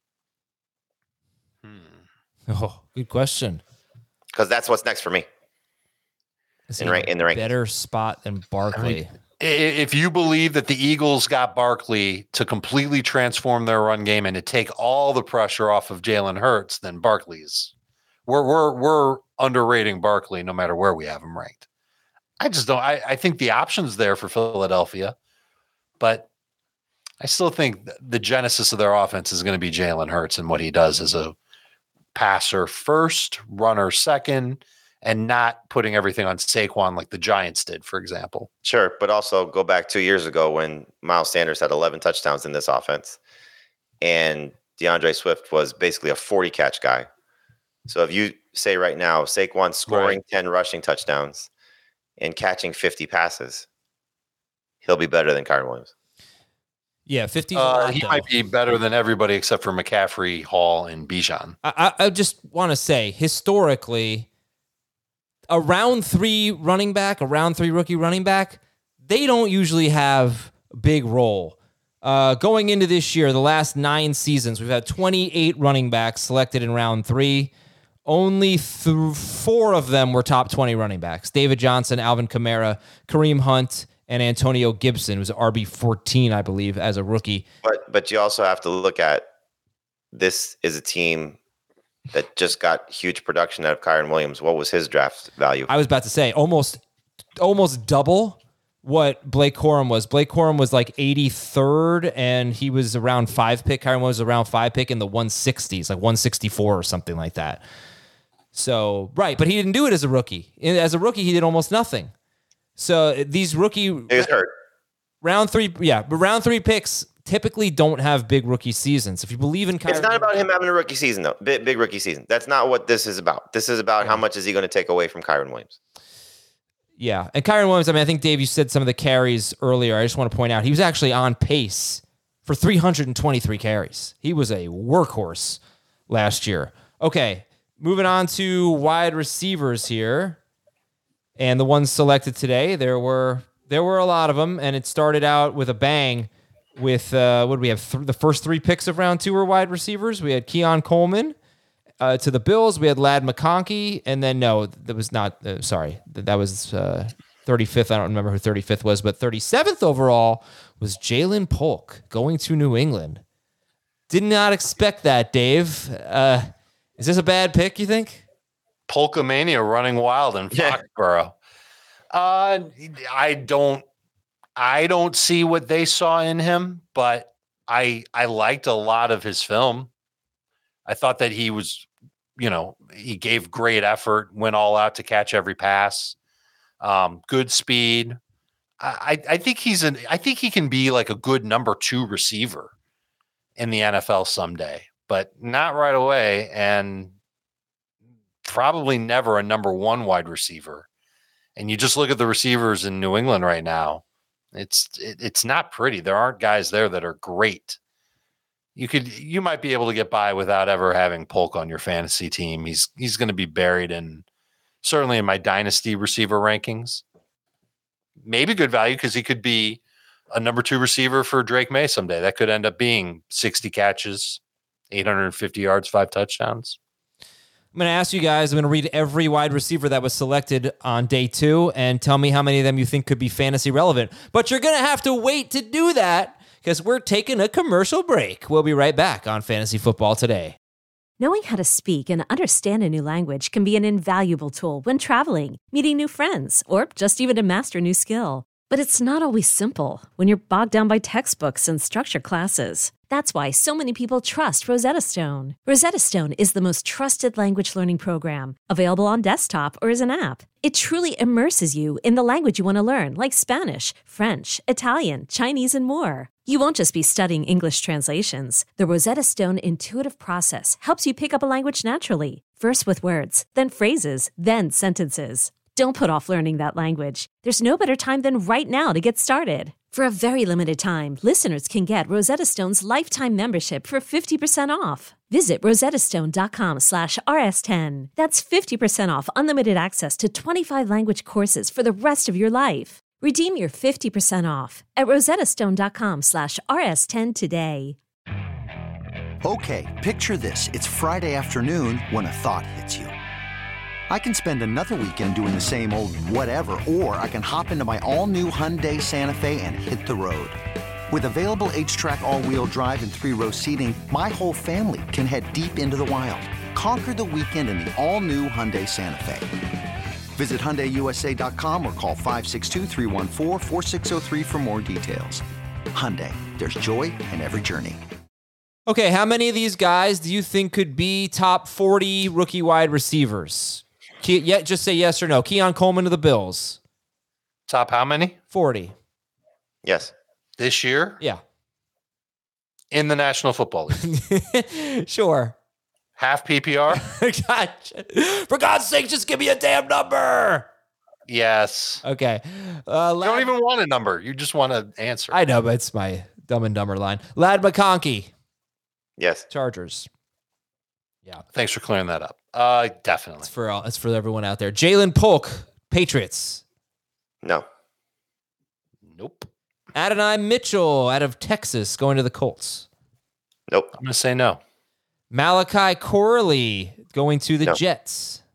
[SPEAKER 5] Hmm.
[SPEAKER 1] Oh, good question.
[SPEAKER 6] Because that's what's next for me.
[SPEAKER 1] Is
[SPEAKER 6] In
[SPEAKER 1] he
[SPEAKER 6] rank- in the rankings.
[SPEAKER 1] better spot than Barkley?
[SPEAKER 5] I- If you believe that the Eagles got Barkley to completely transform their run game and to take all the pressure off of Jalen Hurts, then Barkley's we're we're we're underrating Barkley no matter where we have him ranked. I just don't. I, I think the option's there for Philadelphia, but I still think the genesis of their offense is going to be Jalen Hurts and what he does as a passer first, runner second, and not putting everything on Saquon like the Giants did, for example.
[SPEAKER 6] Sure, but also go back two years ago when Miles Sanders had eleven touchdowns in this offense, and DeAndre Swift was basically a forty-catch guy. So if you say right now, Saquon scoring
[SPEAKER 5] Right.
[SPEAKER 6] ten rushing touchdowns and catching fifty passes, he'll be better than Kyren Williams.
[SPEAKER 1] Yeah, fifty.
[SPEAKER 5] Uh, he might be better than everybody except for McCaffrey, Hall, and Bijan.
[SPEAKER 1] I, I I just want to say, historically, a round three running back, a round three rookie running back, they don't usually have a big role. Uh, going into this year, the last nine seasons, we've had twenty-eight running backs selected in round three. Only th- four of them were top twenty running backs. David Johnson, Alvin Kamara, Kareem Hunt, and Antonio Gibson, who was R B fourteen, I believe, as a rookie.
[SPEAKER 6] But but you also have to look at this is a team that just got huge production out of Kyren Williams. What was his draft value?
[SPEAKER 1] I was about to say almost almost double what Blake Corum was. Blake Corum was like eighty-third, and he was around five pick. Kyren was around five pick in the one sixties, like one sixty-four or something like that. So, right, but he didn't do it as a rookie. As a rookie, he did almost nothing. So these rookie...
[SPEAKER 6] He was hurt.
[SPEAKER 1] Round three, yeah, but round three picks typically don't have big rookie seasons. If you believe in Kyren...
[SPEAKER 6] It's not about him having a rookie season, though. Big, big rookie season. That's not what this is about. This is about how much is he going to take away from Kyren Williams.
[SPEAKER 1] Yeah, and Kyren Williams, I mean, I think, Dave, you said some of the carries earlier. I just want to point out, he was actually on pace for three hundred twenty-three carries. He was a workhorse last year. Okay, moving on to wide receivers here. And the ones selected today, there were there were a lot of them, and it started out with a bang with, uh, what did we have? Th- the first three picks of round two were wide receivers. We had Keon Coleman. Uh, to the Bills, we had Ladd McConkey, and then no, that was not, uh, sorry, that, that was uh, thirty-fifth. I don't remember who thirty-fifth was, but thirty-seventh overall was Jalen Polk going to New England. Did not expect that, Dave. Uh, is this a bad pick, you think?
[SPEAKER 5] Polkamania running wild in Foxborough. uh, I don't, I don't see what they saw in him, but I, I liked a lot of his film. I thought that he was, you know, he gave great effort, went all out to catch every pass, um, good speed. I, I think he's an, I think he can be like a good number two receiver in the N F L someday, but not right away. And probably never a number one wide receiver. And you just look at the receivers in New England right now. It's, it, it's not pretty. There aren't guys there that are great. You could, you might be able to get by without ever having Polk on your fantasy team. He's, he's going to be buried in, certainly in my dynasty receiver rankings. Maybe good value because he could be a number two receiver for Drake May someday. That could end up being sixty catches, eight hundred fifty yards, five touchdowns.
[SPEAKER 1] I'm going to ask you guys, I'm going to read every wide receiver that was selected on day two and tell me how many of them you think could be fantasy relevant. But you're going to have to wait to do that because we're taking a commercial break. We'll be right back on Fantasy Football Today.
[SPEAKER 9] Knowing how to speak and understand a new language can be an invaluable tool when traveling, meeting new friends, or just even to master a new skill. But it's not always simple when you're bogged down by textbooks and structured classes. That's why so many people trust Rosetta Stone. Rosetta Stone is the most trusted language learning program, available on desktop or as an app. It truly immerses you in the language you want to learn, like Spanish, French, Italian, Chinese, and more. You won't just be studying English translations. The Rosetta Stone intuitive process helps you pick up a language naturally, first with words, then phrases, then sentences. Don't put off learning that language. There's no better time than right now to get started. For a very limited time, listeners can get Rosetta Stone's lifetime membership for fifty percent off. Visit rosettastone.com slash rs10. That's fifty percent off unlimited access to twenty-five language courses for the rest of your life. Redeem your fifty percent off at rosettastone.com slash rs10 today.
[SPEAKER 10] Okay, picture this. It's Friday afternoon when a thought hits you. I can spend another weekend doing the same old whatever, or I can hop into my all-new Hyundai Santa Fe and hit the road. With available H-Track all-wheel drive and three-row seating, my whole family can head deep into the wild. Conquer the weekend in the all-new Hyundai Santa Fe. Visit Hyundai U S A dot com or call five six two, three one four, four six zero three for more details. Hyundai, there's joy in every journey.
[SPEAKER 1] Okay, how many of these guys do you think could be top forty rookie wide receivers? Ke- yeah, just say yes or no. Keon Coleman to the Bills.
[SPEAKER 5] Top how many?
[SPEAKER 1] forty.
[SPEAKER 6] Yes.
[SPEAKER 5] This year?
[SPEAKER 1] Yeah.
[SPEAKER 5] In the National Football League?
[SPEAKER 1] Sure.
[SPEAKER 5] Half P P R?
[SPEAKER 1] Gotcha. For God's sake, just give me a damn number.
[SPEAKER 5] Yes.
[SPEAKER 1] Okay. Uh,
[SPEAKER 5] Lad- you don't even want a number. You just want an answer.
[SPEAKER 1] I know, but it's my Dumb and Dumber line. Ladd McConkey.
[SPEAKER 6] Yes.
[SPEAKER 1] Chargers. Yeah.
[SPEAKER 5] Thanks for clearing that up. Uh, definitely.
[SPEAKER 1] It's for all, it's for everyone out there. Jalen Polk, Patriots.
[SPEAKER 6] No.
[SPEAKER 5] Nope.
[SPEAKER 1] Adonai Mitchell out of Texas going to the Colts.
[SPEAKER 6] Nope.
[SPEAKER 5] I'm going to say no.
[SPEAKER 1] Malachi Corley going to the
[SPEAKER 6] no.
[SPEAKER 1] Jets.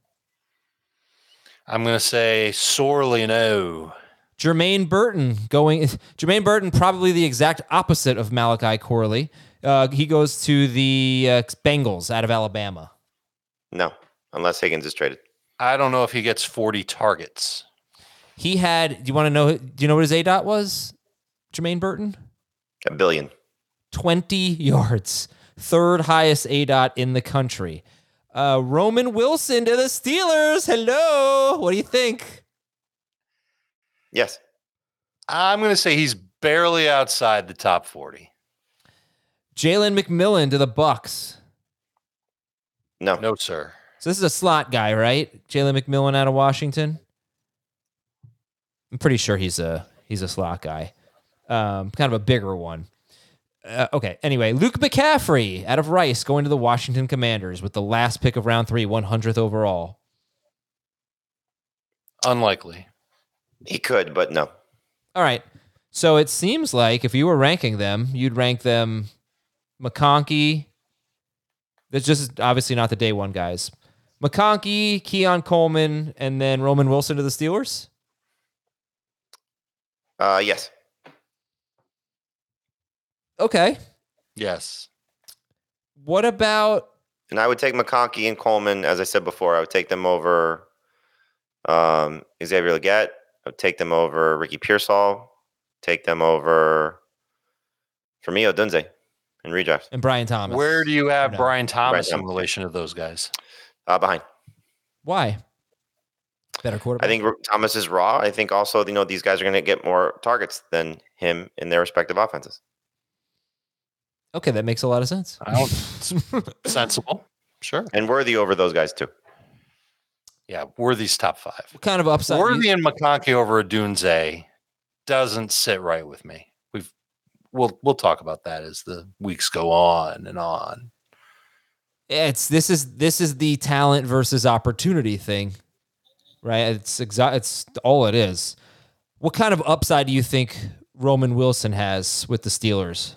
[SPEAKER 5] I'm going to say sorely no.
[SPEAKER 1] Jermaine Burton going. Jermaine Burton probably the exact opposite of Malachi Corley. Uh, he goes to the uh, Bengals out of Alabama.
[SPEAKER 6] No, unless Higgins is traded.
[SPEAKER 5] I don't know if he gets forty targets.
[SPEAKER 1] He had, do you want to know, do you know what his A DOT was, Jermaine Burton?
[SPEAKER 6] A billion.
[SPEAKER 1] twenty yards. Third highest A DOT in the country. Uh, Roman Wilson to the Steelers. Hello. What do you think?
[SPEAKER 6] Yes.
[SPEAKER 5] I'm going to say he's barely outside the top forty.
[SPEAKER 1] Jalen McMillan to the Bucks.
[SPEAKER 6] No.
[SPEAKER 5] No, sir.
[SPEAKER 1] So this is a slot guy, right? Jalen McMillan out of Washington. I'm pretty sure he's a he's a slot guy. Um, kind of a bigger one. Uh, okay, anyway, Luke McCaffrey out of Rice going to the Washington Commanders with the last pick of round three, one hundredth overall.
[SPEAKER 5] Unlikely.
[SPEAKER 6] He could, but no.
[SPEAKER 1] All right. So it seems like if you were ranking them, you'd rank them McConkey. That's just obviously not the day one guys. McConkey, Keon Coleman, and then Roman Wilson to the Steelers?
[SPEAKER 6] Uh, yes.
[SPEAKER 1] Okay.
[SPEAKER 5] Yes.
[SPEAKER 1] What about...
[SPEAKER 6] And I would take McConkey and Coleman, as I said before, I would take them over um, Xavier Legette. I would take them over Ricky Pearsall. Take them over, for me, Odunze and redraft.
[SPEAKER 1] And Brian Thomas.
[SPEAKER 5] Where do you have
[SPEAKER 1] No.
[SPEAKER 5] Brian Thomas
[SPEAKER 6] Brian
[SPEAKER 5] in
[SPEAKER 6] Thomas.
[SPEAKER 5] relation to those guys?
[SPEAKER 6] Uh, behind.
[SPEAKER 1] Why? Better quarterback?
[SPEAKER 6] I think Thomas is raw. I think also, you know, these guys are going to get more targets than him in their respective offenses.
[SPEAKER 1] Okay, that makes a lot of sense.
[SPEAKER 5] I don't, sensible. Sure.
[SPEAKER 6] And Worthy over those guys, too.
[SPEAKER 5] Yeah, Worthy's top five.
[SPEAKER 1] What kind of upside?
[SPEAKER 5] Worthy
[SPEAKER 1] you-
[SPEAKER 5] and McConkey over Odunze doesn't sit right with me. We've we'll we'll talk about that as the weeks go on and on.
[SPEAKER 1] It's this is this is the talent versus opportunity thing, right? It's exa- it's all it is. What kind of upside do you think Roman Wilson has with the Steelers?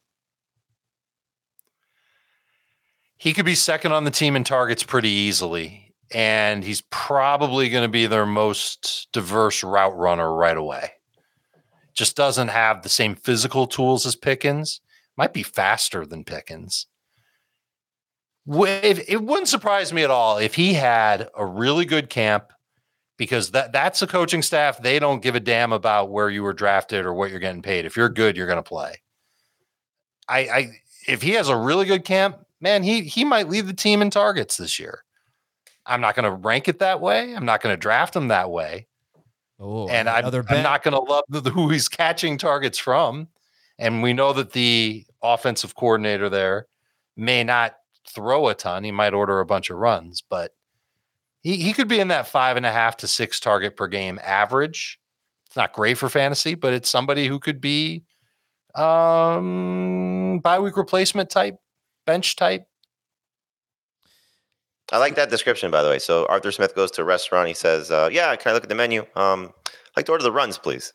[SPEAKER 5] He could be second on the team in targets pretty easily, and he's probably going to be their most diverse route runner right away. Just doesn't have the same physical tools as Pickens. Might be faster than Pickens. If, it wouldn't surprise me at all if he had a really good camp, because that, that's a coaching staff. They don't give a damn about where you were drafted or what you're getting paid. If you're good, you're going to play. I, I if he has a really good camp, man, he he might lead the team in targets this year. I'm not going to rank it that way. I'm not going to draft him that way.
[SPEAKER 1] Oh,
[SPEAKER 5] and I'm,
[SPEAKER 1] another
[SPEAKER 5] I'm not going to love the, who he's catching targets from. And we know that the offensive coordinator there may not throw a ton. He might order a bunch of runs, but he, he could be in that five and a half to six target per game average. It's not great for fantasy, but it's somebody who could be um, bye week replacement type, bench type.
[SPEAKER 6] I like that description, by the way. So Arthur Smith goes to a restaurant. He says, uh, yeah, can I look at the menu? Um, I'd like to order the runs, please.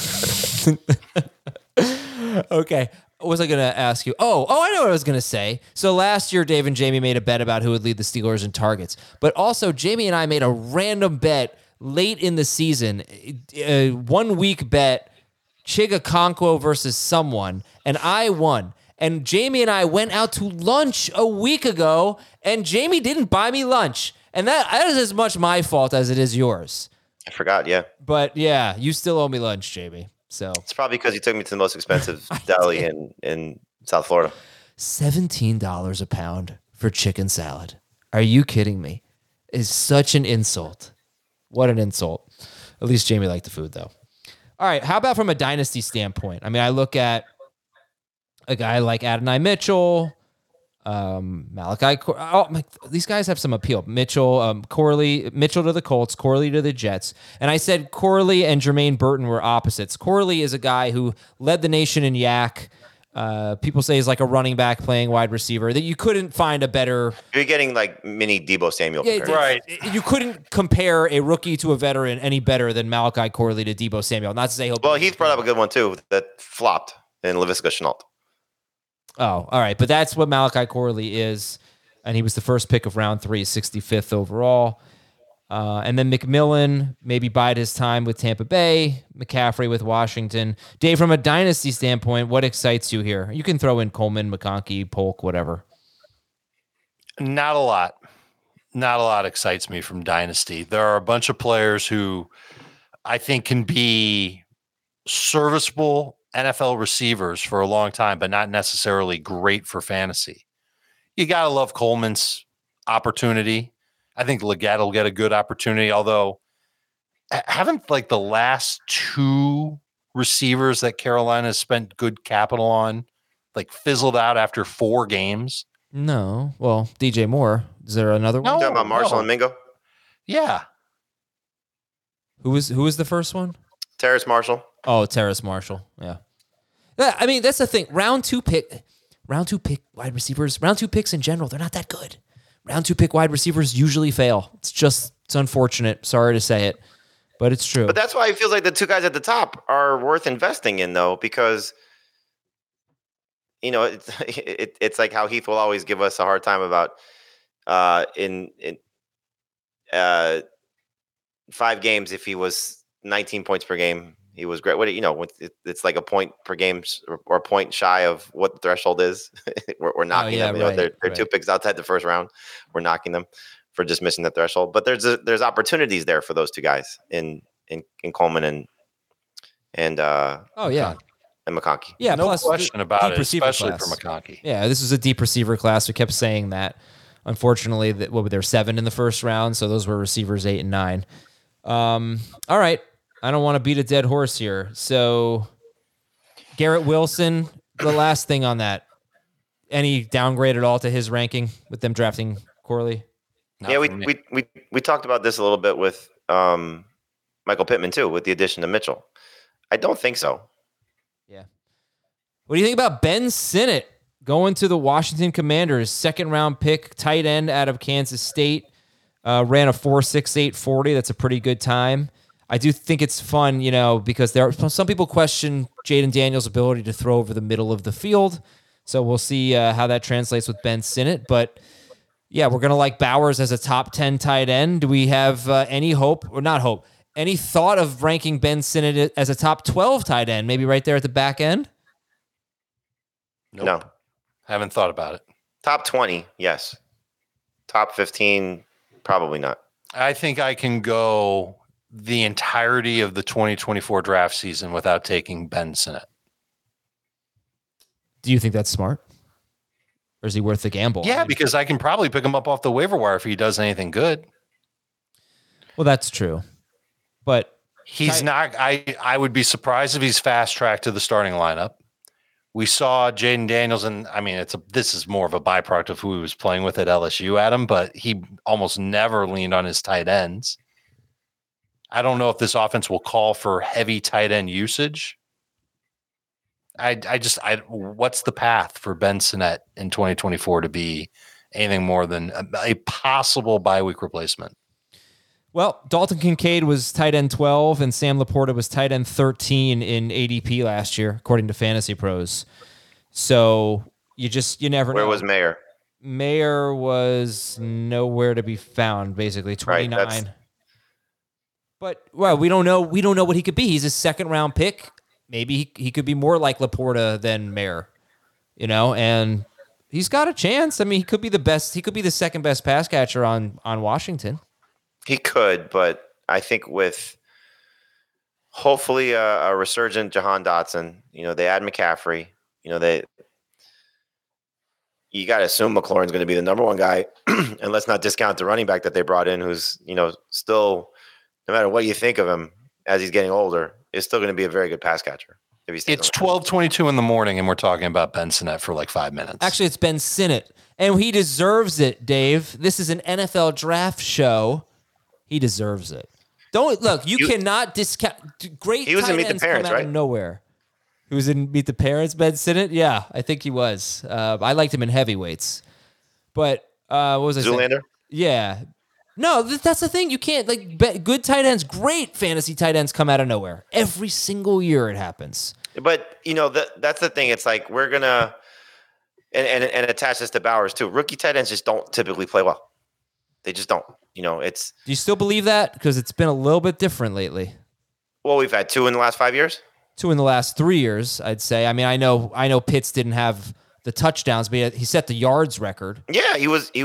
[SPEAKER 1] Okay. What was I going to ask you? Oh, oh, I know what I was going to say. So last year, Dave and Jamie made a bet about who would lead the Steelers in targets. But also, Jamie and I made a random bet late in the season, a one-week bet, Chig Okonkwo versus someone, and I won. And Jamie and I went out to lunch a week ago, and Jamie didn't buy me lunch. And that, that is as much my fault as it is yours.
[SPEAKER 6] I forgot, yeah.
[SPEAKER 1] But yeah, you still owe me lunch, Jamie. So
[SPEAKER 6] it's probably because you took me to the most expensive deli in, in South Florida.
[SPEAKER 1] seventeen dollars a pound for chicken salad. Are you kidding me? It's such an insult. What an insult. At least Jamie liked the food, though. All right, how about from a dynasty standpoint? I mean, I look at a guy like Adonai Mitchell, um, Malachi. Cor- oh, my, these guys have some appeal. Mitchell, um, Corley, Mitchell to the Colts, Corley to the Jets. And I said Corley and Jermaine Burton were opposites. Corley is a guy who led the nation in yak. Uh, people say he's like a running back playing wide receiver. That you couldn't find a better.
[SPEAKER 6] You're getting like mini Debo Samuel.
[SPEAKER 1] Yeah,
[SPEAKER 6] compared.
[SPEAKER 5] Right.
[SPEAKER 1] You couldn't compare a rookie to a veteran any better than Malachi Corley to Debo Samuel. Not to say he'll.
[SPEAKER 6] Well, Heath brought up a good one too that flopped in Laviska Shenault.
[SPEAKER 1] Oh, all right. But that's what Malachi Corley is. And he was the first pick of round three, sixty-fifth overall. Uh, and then McMillan maybe bide his time with Tampa Bay, McCaffrey with Washington. Dave, from a dynasty standpoint, what excites you here? You can throw in Coleman, McConkey, Polk, whatever.
[SPEAKER 5] Not a lot. not a lot excites me from Dynasty. There are a bunch of players who I think can be serviceable N F L receivers for a long time, but not necessarily great for fantasy. You got to love Coleman's opportunity. I think Leggett will get a good opportunity, although haven't like the last two receivers that Carolina has spent good capital on like fizzled out after four games?
[SPEAKER 1] No. Well, D J Moore. Is there another one?
[SPEAKER 6] You talking about Marshall
[SPEAKER 5] no.
[SPEAKER 6] and Mingo?
[SPEAKER 5] Yeah.
[SPEAKER 1] Who was who was the first one?
[SPEAKER 6] Terrace Marshall.
[SPEAKER 1] Oh, Terrace Marshall. Yeah. Yeah, I mean, that's the thing. Round two pick, round two pick wide receivers, round two picks in general, they're not that good. Round two pick wide receivers usually fail. It's just, it's unfortunate. Sorry to say it, but it's true.
[SPEAKER 6] But that's why it feels like the two guys at the top are worth investing in, though, because, you know, it's, it, it's like how Heath will always give us a hard time about uh, in, in uh, five games, if he was nineteen points per game, he was great. What, you know, it's like a point per game or a point shy of what the threshold is. we're, we're knocking
[SPEAKER 1] oh, yeah,
[SPEAKER 6] them. You
[SPEAKER 1] right,
[SPEAKER 6] know, they're, they're
[SPEAKER 1] right.
[SPEAKER 6] two picks outside the first round. We're knocking them for just missing the threshold. But there's a, there's opportunities there for those two guys in in, in Coleman and and uh,
[SPEAKER 1] oh yeah,
[SPEAKER 6] and McConkey.
[SPEAKER 1] Yeah,
[SPEAKER 5] no
[SPEAKER 1] plus
[SPEAKER 5] question about
[SPEAKER 1] deep
[SPEAKER 5] it,
[SPEAKER 1] receiver
[SPEAKER 5] especially
[SPEAKER 1] class.
[SPEAKER 5] for McConkey.
[SPEAKER 1] Yeah, this was a deep receiver class. We kept saying that. Unfortunately, that what were there seven in the first round, so those were receivers eight and nine. Um, all right. I don't want to beat a dead horse here. So Garrett Wilson, the last thing on that. Any downgrade at all to his ranking with them drafting Corley?
[SPEAKER 5] Not
[SPEAKER 6] yeah, we,
[SPEAKER 5] for me.
[SPEAKER 6] we we we talked about this a little bit with um, Michael Pittman too, with the addition of Mitchell. I don't think so.
[SPEAKER 1] Yeah. What do you think about Ben Sinnott going to the Washington Commanders? Second round pick, tight end out of Kansas State. Uh, ran a four six eight forty. That's a pretty good time. I do think it's fun, you know, because there are some people question Jaden Daniels' ability to throw over the middle of the field. So we'll see uh, how that translates with Ben Sinnott. But yeah, we're going to like Bowers as a top ten tight end. Do we have uh, any hope, or not hope, any thought of ranking Ben Sinnott as a top twelve tight end, maybe right there at the back end?
[SPEAKER 5] Nope.
[SPEAKER 6] No.
[SPEAKER 5] Haven't thought about it.
[SPEAKER 6] Top twenty, yes. Top fifteen, probably not.
[SPEAKER 5] I think I can go the entirety of the twenty twenty-four draft season without taking Ben Sinnott.
[SPEAKER 1] Do you think that's smart? Or is he worth the gamble?
[SPEAKER 5] Yeah, because I can probably pick him up off the waiver wire if he does anything good.
[SPEAKER 1] Well, that's true. But
[SPEAKER 5] he's not I, I would be surprised if he's fast tracked to the starting lineup. We saw Jaden Daniels, and I mean, it's a, this is more of a byproduct of who he was playing with at L S U, Adam, but he almost never leaned on his tight ends. I don't know if this offense will call for heavy tight end usage. I, I just, I, what's the path for Ben Sinnott in twenty twenty-four to be anything more than a, a possible bye week replacement?
[SPEAKER 1] Well, Dalton Kincaid was tight end twelve, and Sam Laporta was tight end thirteen in A D P last year, according to Fantasy Pros. So you just, you never
[SPEAKER 6] Where
[SPEAKER 1] know.
[SPEAKER 6] was Mayer?
[SPEAKER 1] Mayer was nowhere to be found, basically, twenty-nine.
[SPEAKER 6] Right, that's-
[SPEAKER 1] But, well, we don't know. We don't know what he could be. He's a second round pick. Maybe he, he could be more like Laporta than Mayer, you know, and he's got a chance. I mean, he could be the best. He could be the second best pass catcher on, on Washington.
[SPEAKER 6] He could, but I think with hopefully a, a resurgent Jahan Dotson, you know, they add McCaffrey, you know, they, you got to assume McLaurin's going to be the number one guy, and let's not discount the running back that they brought in, who's, you know, still, no matter what you think of him as he's getting older, is still going to be a very good pass catcher. If he stays
[SPEAKER 5] It's
[SPEAKER 6] on the
[SPEAKER 5] twelve twenty-two in the morning, and we're talking about Ben Sinnott for like five minutes.
[SPEAKER 1] Actually, it's Ben Sinnott, and he deserves it, Dave. This is an N F L draft show. He deserves it. Don't look. You,
[SPEAKER 6] You-
[SPEAKER 1] cannot discount great.
[SPEAKER 6] He was in
[SPEAKER 1] tight
[SPEAKER 6] Meet the
[SPEAKER 1] ends come
[SPEAKER 6] Parents,
[SPEAKER 1] out
[SPEAKER 6] right?
[SPEAKER 1] of nowhere. He was in Meet the Parents. Ben Sinnott. Yeah, I think he was. Uh, I liked him in heavyweights. But uh, what was I saying?
[SPEAKER 6] Zoolander?
[SPEAKER 1] Yeah. No, th- that's the thing. You can't like be- good tight ends. Great fantasy tight ends come out of nowhere every single year. It happens.
[SPEAKER 6] But you know that that's the thing. It's like we're gonna and, and and attach this to Bowers too. Rookie tight ends just don't typically play well. They just don't. You know, it's
[SPEAKER 1] Do you still believe that? Because it's been a little bit different lately.
[SPEAKER 6] well, we've had two in the last five years.
[SPEAKER 1] Two in the last three years, I'd say. I mean, I know, I know, Pitts didn't have the touchdowns, but he set the yards record.
[SPEAKER 6] Yeah, he was he was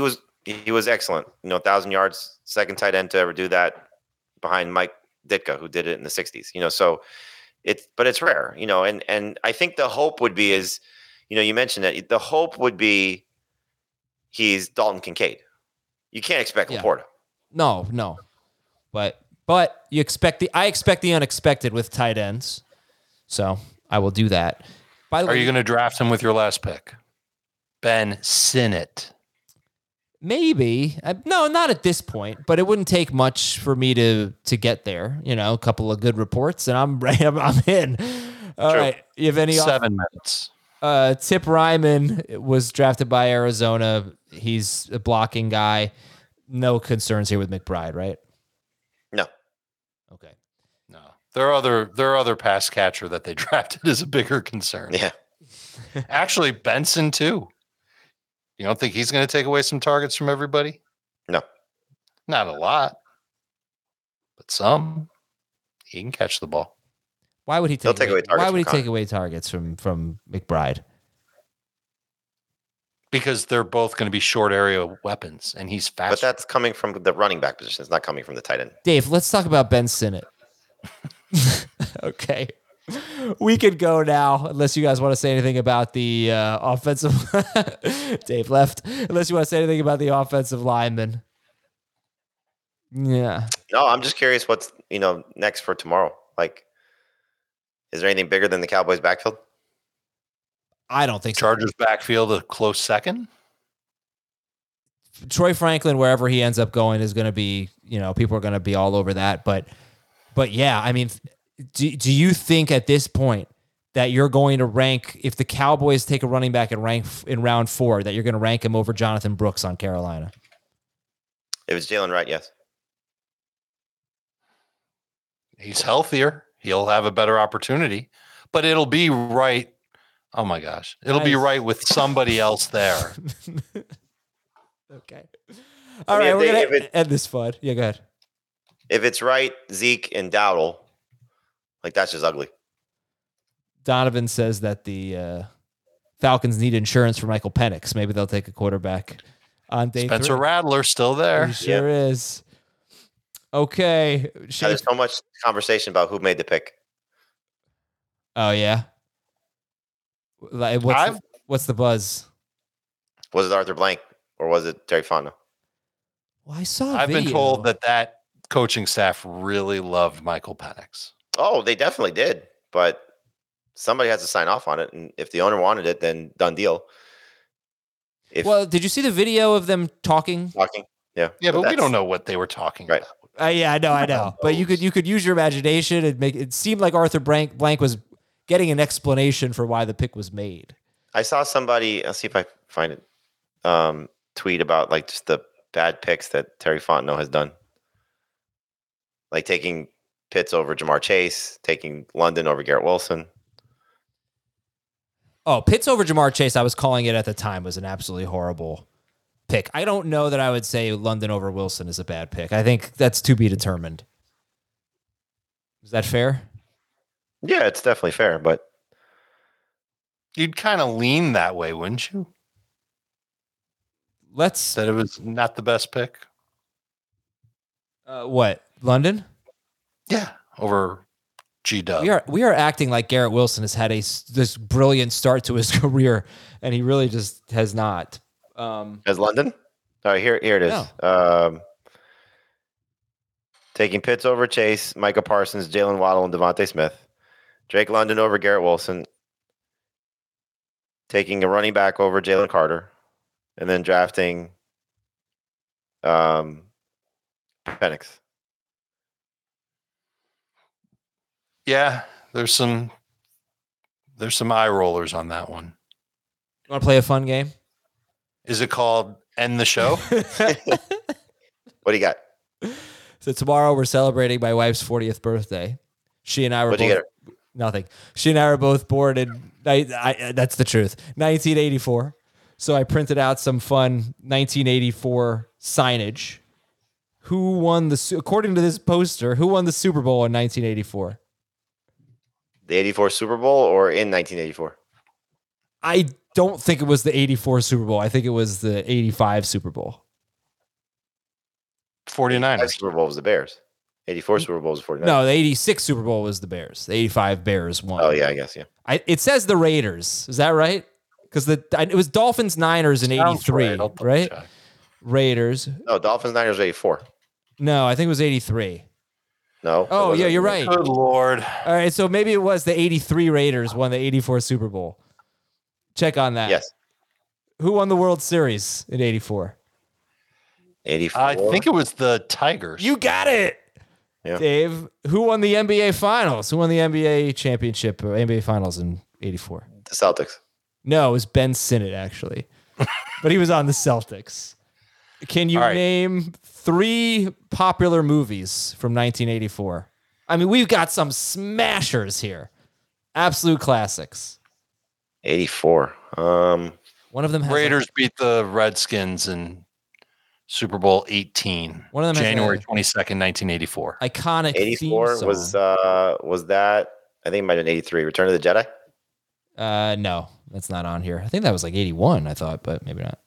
[SPEAKER 6] he was excellent. You know, thousand yards, second tight end to ever do that, behind Mike Ditka, who did it in the sixties. You know, so it's but it's rare. You know, and and I think the hope would be is, you know, you mentioned that the hope would be he's Dalton Kincaid. You can't expect
[SPEAKER 1] Yeah.
[SPEAKER 6] Laporta.
[SPEAKER 1] No, no, but but you expect the I expect the unexpected with tight ends, so I will do that. By the
[SPEAKER 5] Are
[SPEAKER 1] way,
[SPEAKER 5] you going to draft him with your last pick? Ben Sinnott.
[SPEAKER 1] maybe I, no, not at this point, but it wouldn't take much for me to to get there. You know, a couple of good reports, and I'm ready. I'm, I'm in. All
[SPEAKER 6] True.
[SPEAKER 1] right, you have any
[SPEAKER 5] Seven minutes.
[SPEAKER 1] Uh, Tip Ryman was drafted by Arizona. He's a blocking guy. No concerns here with McBride, right?
[SPEAKER 6] No.
[SPEAKER 1] Okay.
[SPEAKER 5] No, there are other there are other pass catcher that they drafted is a bigger concern.
[SPEAKER 6] Yeah.
[SPEAKER 5] Actually, Benson too. You don't think he's going to take away some targets from everybody?
[SPEAKER 6] No.
[SPEAKER 5] Not a lot, but some. He can catch the ball.
[SPEAKER 1] Why would he take,
[SPEAKER 6] He'll take
[SPEAKER 1] away,
[SPEAKER 6] away targets
[SPEAKER 1] Why would he
[SPEAKER 6] from
[SPEAKER 1] take
[SPEAKER 6] Connor.
[SPEAKER 1] away targets from from McBride?
[SPEAKER 5] Because they're both going to be short area weapons, and he's
[SPEAKER 6] But
[SPEAKER 5] faster.
[SPEAKER 6] that's coming from the running back position. It's not coming from the tight end.
[SPEAKER 1] Dave, let's talk about Ben Sinnott. Okay. We could go now, unless you guys want to say anything about the uh, offensive. Dave left. Unless you want to say anything about the offensive lineman. Yeah.
[SPEAKER 6] No, I'm just curious what's, you know, next for tomorrow. Like, is there anything bigger than the Cowboys backfield?
[SPEAKER 1] I don't think so.
[SPEAKER 5] Chargers backfield a close second.
[SPEAKER 1] Troy Franklin, wherever he ends up going, is going to be, you know, people are going to be all over that. But, but yeah, I mean, do, do you think at this point that you're going to rank, if the Cowboys take a running back in rank in round four, that you're going to rank him over Jonathan Brooks on Carolina?
[SPEAKER 6] If it's Jalen Wright, yes.
[SPEAKER 5] He's healthier. He'll have a better opportunity, but it'll be right. Oh my gosh. It'll be
[SPEAKER 1] Nice.
[SPEAKER 5] right with somebody else there.
[SPEAKER 1] Okay. All
[SPEAKER 6] I mean,
[SPEAKER 1] right,
[SPEAKER 6] if
[SPEAKER 1] we're
[SPEAKER 6] they-
[SPEAKER 1] going
[SPEAKER 6] if
[SPEAKER 1] to
[SPEAKER 6] it-
[SPEAKER 1] end this fun. Yeah, go ahead.
[SPEAKER 6] If it's Wright, Zeke, and Dowdle, like, that's just ugly.
[SPEAKER 1] Donovan says that the uh, Falcons need insurance for Michael Penix. Maybe they'll take a quarterback on day
[SPEAKER 5] Spencer
[SPEAKER 1] three.
[SPEAKER 5] Rattler still there.
[SPEAKER 1] He sure is. Okay.
[SPEAKER 6] Yeah,
[SPEAKER 1] Shane-
[SPEAKER 6] there's so much conversation about who made the pick.
[SPEAKER 1] Oh, yeah? Like, What's,
[SPEAKER 5] I've-
[SPEAKER 1] the, what's the buzz?
[SPEAKER 6] Was it Arthur Blank or was it Terry Fontenot?
[SPEAKER 1] Well, I saw a
[SPEAKER 5] I've been
[SPEAKER 1] video.
[SPEAKER 5] told that that coaching staff really loved Michael Penix.
[SPEAKER 6] Oh, they definitely did. But somebody has to sign off on it. And if the owner wanted it, then done deal. If
[SPEAKER 1] Well, did you see the video of them talking?
[SPEAKER 6] talking, yeah.
[SPEAKER 5] Yeah, but we
[SPEAKER 6] that's-
[SPEAKER 5] don't know what they were talking
[SPEAKER 6] Right.
[SPEAKER 5] about.
[SPEAKER 1] Uh, yeah, I know, I know. But you could you could use your imagination and make it seemed like Arthur Blank, Blank was getting an explanation for why the pick was made.
[SPEAKER 6] I saw somebody, I'll see if I find it, um, tweet about like just the bad picks that Terry Fontenot has done. Like taking Pitts over Jamar Chase, taking London over Garrett Wilson.
[SPEAKER 1] Oh, Pitts over Jamar Chase, I was calling it at the time, was an absolutely horrible pick. I don't know that I would say London over Wilson is a bad pick. I think that's to be determined. Is that fair?
[SPEAKER 6] Yeah, it's definitely fair, but
[SPEAKER 5] You'd kind of lean that way, wouldn't you?
[SPEAKER 1] Let's
[SPEAKER 5] That it was not the best pick.
[SPEAKER 1] uh, what? London?
[SPEAKER 5] Yeah, over G Dub.
[SPEAKER 1] We are we are acting like Garrett Wilson has had a s- this brilliant start to his career, and he really just has not. Um,
[SPEAKER 6] as London? All right, here, here it is. Um, taking Pitts over Chase, Micah Parsons, Jalen Waddle, and Devontae Smith. Drake London over Garrett Wilson. Taking a running back over Jalen Carter. And then drafting um, Penix.
[SPEAKER 5] Yeah, there's some there's some eye rollers on that one.
[SPEAKER 1] you want to play a fun game?
[SPEAKER 5] Is it called End the Show?
[SPEAKER 6] What do you got?
[SPEAKER 1] So tomorrow we're celebrating my wife's fortieth birthday. She and I were
[SPEAKER 6] What'd
[SPEAKER 1] both
[SPEAKER 6] you get
[SPEAKER 1] nothing. She and I were both born in. I, I, that's the truth. nineteen eighty-four. So I printed out some fun nineteen eighty-four signage. Who won the? Su- According to this poster, who won the Super Bowl in nineteen eighty-four?
[SPEAKER 6] The eighty-four Super Bowl or in nineteen eighty-four?
[SPEAKER 1] I don't think it was the eighty-four Super Bowl. I think it was the eighty-five Super Bowl.
[SPEAKER 5] forty-niners.
[SPEAKER 6] Super Bowl was the Bears. eighty-four Super Bowl was the forty-niners.
[SPEAKER 1] No, the eighty-six Super Bowl was the Bears. The eighty-five Bears won.
[SPEAKER 6] Oh, yeah, I guess, yeah.
[SPEAKER 1] I, it says the Raiders. Is that right? Because the it was Dolphins Niners in eighty-three, right? right? Raiders.
[SPEAKER 6] No, Dolphins Niners eighty-four.
[SPEAKER 1] No, I think it was eighty-three.
[SPEAKER 6] No.
[SPEAKER 1] Oh, yeah, you're right.
[SPEAKER 5] Good Lord.
[SPEAKER 1] All right, so maybe it was the eighty-three Raiders won the eighty-four Super Bowl. Check on that.
[SPEAKER 6] Yes.
[SPEAKER 1] Who won the World Series in eighty-four?
[SPEAKER 6] eighty-four.
[SPEAKER 5] I think it was the Tigers.
[SPEAKER 1] You got it.
[SPEAKER 6] Yeah.
[SPEAKER 1] Dave, who won the N B A Finals? Who won the N B A championship or N B A Finals in eighty-four?
[SPEAKER 6] The Celtics.
[SPEAKER 1] No, it was Ben Sinnott, actually. But he was on the Celtics. Can you
[SPEAKER 5] right.
[SPEAKER 1] name three popular movies from nineteen eighty-four? I mean, we've got some smashers here. Absolute classics.
[SPEAKER 6] eighty-four. Um,
[SPEAKER 1] One of them has
[SPEAKER 5] Raiders beat the Redskins in Super Bowl eighteen.
[SPEAKER 1] One of them has
[SPEAKER 5] January
[SPEAKER 1] a-
[SPEAKER 5] twenty-second, nineteen eighty-four.
[SPEAKER 1] iconic
[SPEAKER 6] eighty-four
[SPEAKER 1] theme song.
[SPEAKER 6] was uh was that? I think it might have been eighty-three. Return of the Jedi.
[SPEAKER 1] Uh, no, that's not on here. I think that was like eighty-one, I thought, but maybe not.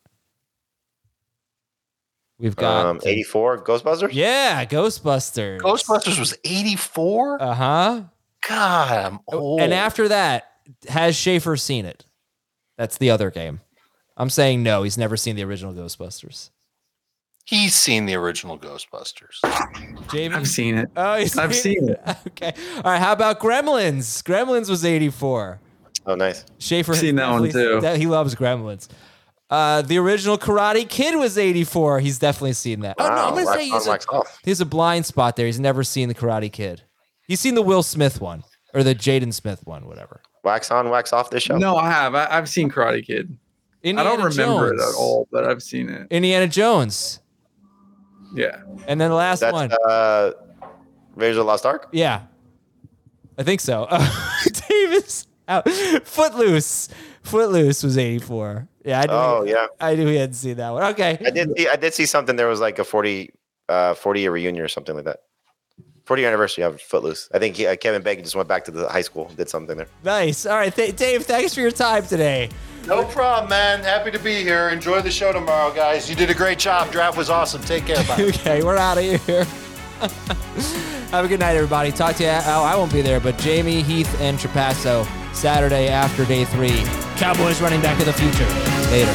[SPEAKER 1] We've got
[SPEAKER 6] Um, eighty-four. Ghostbusters.
[SPEAKER 1] Yeah, Ghostbusters.
[SPEAKER 5] Ghostbusters was eighty-four?
[SPEAKER 1] Uh huh.
[SPEAKER 5] God, I'm old.
[SPEAKER 1] And after that, has Schaefer seen it? That's the other game. I'm saying no, he's never seen the original Ghostbusters.
[SPEAKER 5] He's seen the original Ghostbusters.
[SPEAKER 1] Jamie?
[SPEAKER 11] I've seen it.
[SPEAKER 1] Oh, he's
[SPEAKER 11] I've seen it.
[SPEAKER 1] Okay. All right. How about Gremlins? Gremlins was eighty-four.
[SPEAKER 6] Oh, nice.
[SPEAKER 1] Schaefer
[SPEAKER 11] I've seen that one
[SPEAKER 1] definitely-
[SPEAKER 11] too.
[SPEAKER 1] that- He loves Gremlins. Uh, the original Karate Kid was eighty-four. He's definitely seen that. Oh no,
[SPEAKER 6] Wow,
[SPEAKER 1] I'm gonna
[SPEAKER 6] wax
[SPEAKER 1] say
[SPEAKER 6] on,
[SPEAKER 1] he's a,
[SPEAKER 6] wax off.
[SPEAKER 1] he's a blind spot there. He's never seen the Karate Kid. He's seen the Will Smith one or the Jaden Smith one, whatever.
[SPEAKER 6] Wax on, wax off this show.
[SPEAKER 11] No, I have. I, I've seen Karate Kid.
[SPEAKER 1] Indiana
[SPEAKER 11] I don't remember
[SPEAKER 1] Jones.
[SPEAKER 11] it at all, but I've seen it.
[SPEAKER 1] Indiana Jones.
[SPEAKER 11] Yeah.
[SPEAKER 1] And then the last
[SPEAKER 6] That's
[SPEAKER 1] one.
[SPEAKER 6] uh, Raiders of the Lost Ark.
[SPEAKER 1] Yeah. I think so. Uh, Davis out. Footloose. Footloose was eighty-four. Yeah, I knew
[SPEAKER 6] Oh,
[SPEAKER 1] he,
[SPEAKER 6] yeah.
[SPEAKER 1] I knew he hadn't seen that one. Okay.
[SPEAKER 6] I did. See, I did see something. There was like a forty, uh, forty year reunion or something like that. forty year anniversary of Footloose. I think he, uh, Kevin Bacon just went back to the high school, did something there.
[SPEAKER 1] Nice. All right, Th- Dave, thanks for your time today.
[SPEAKER 5] No problem, man. Happy to be here. Enjoy the show tomorrow, guys. You did a great job. Draft was awesome. Take care. Bye.
[SPEAKER 1] Okay, we're out of here. Have a good night, everybody. Talk to you. Oh, I won't be there, but Jamie, Heath, and Trapasso Saturday after day three. Cowboys running back to the future. Later.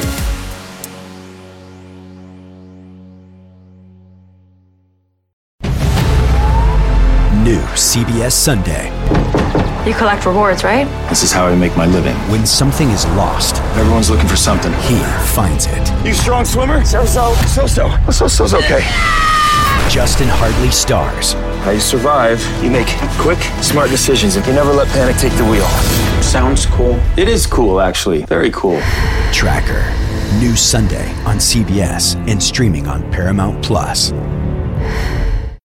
[SPEAKER 12] New C B S Sunday.
[SPEAKER 13] You collect rewards, right?
[SPEAKER 12] This is how I make my living. When something is lost, everyone's looking for something. He finds it.
[SPEAKER 14] You strong swimmer? So-so. So-so. So-so's okay.
[SPEAKER 12] Justin Hartley stars.
[SPEAKER 14] How you survive, you make quick, smart decisions, and you never let panic take the wheel. Sounds cool. It is cool, actually. Very cool.
[SPEAKER 12] Tracker. New Sunday on C B S and streaming on Paramount Plus.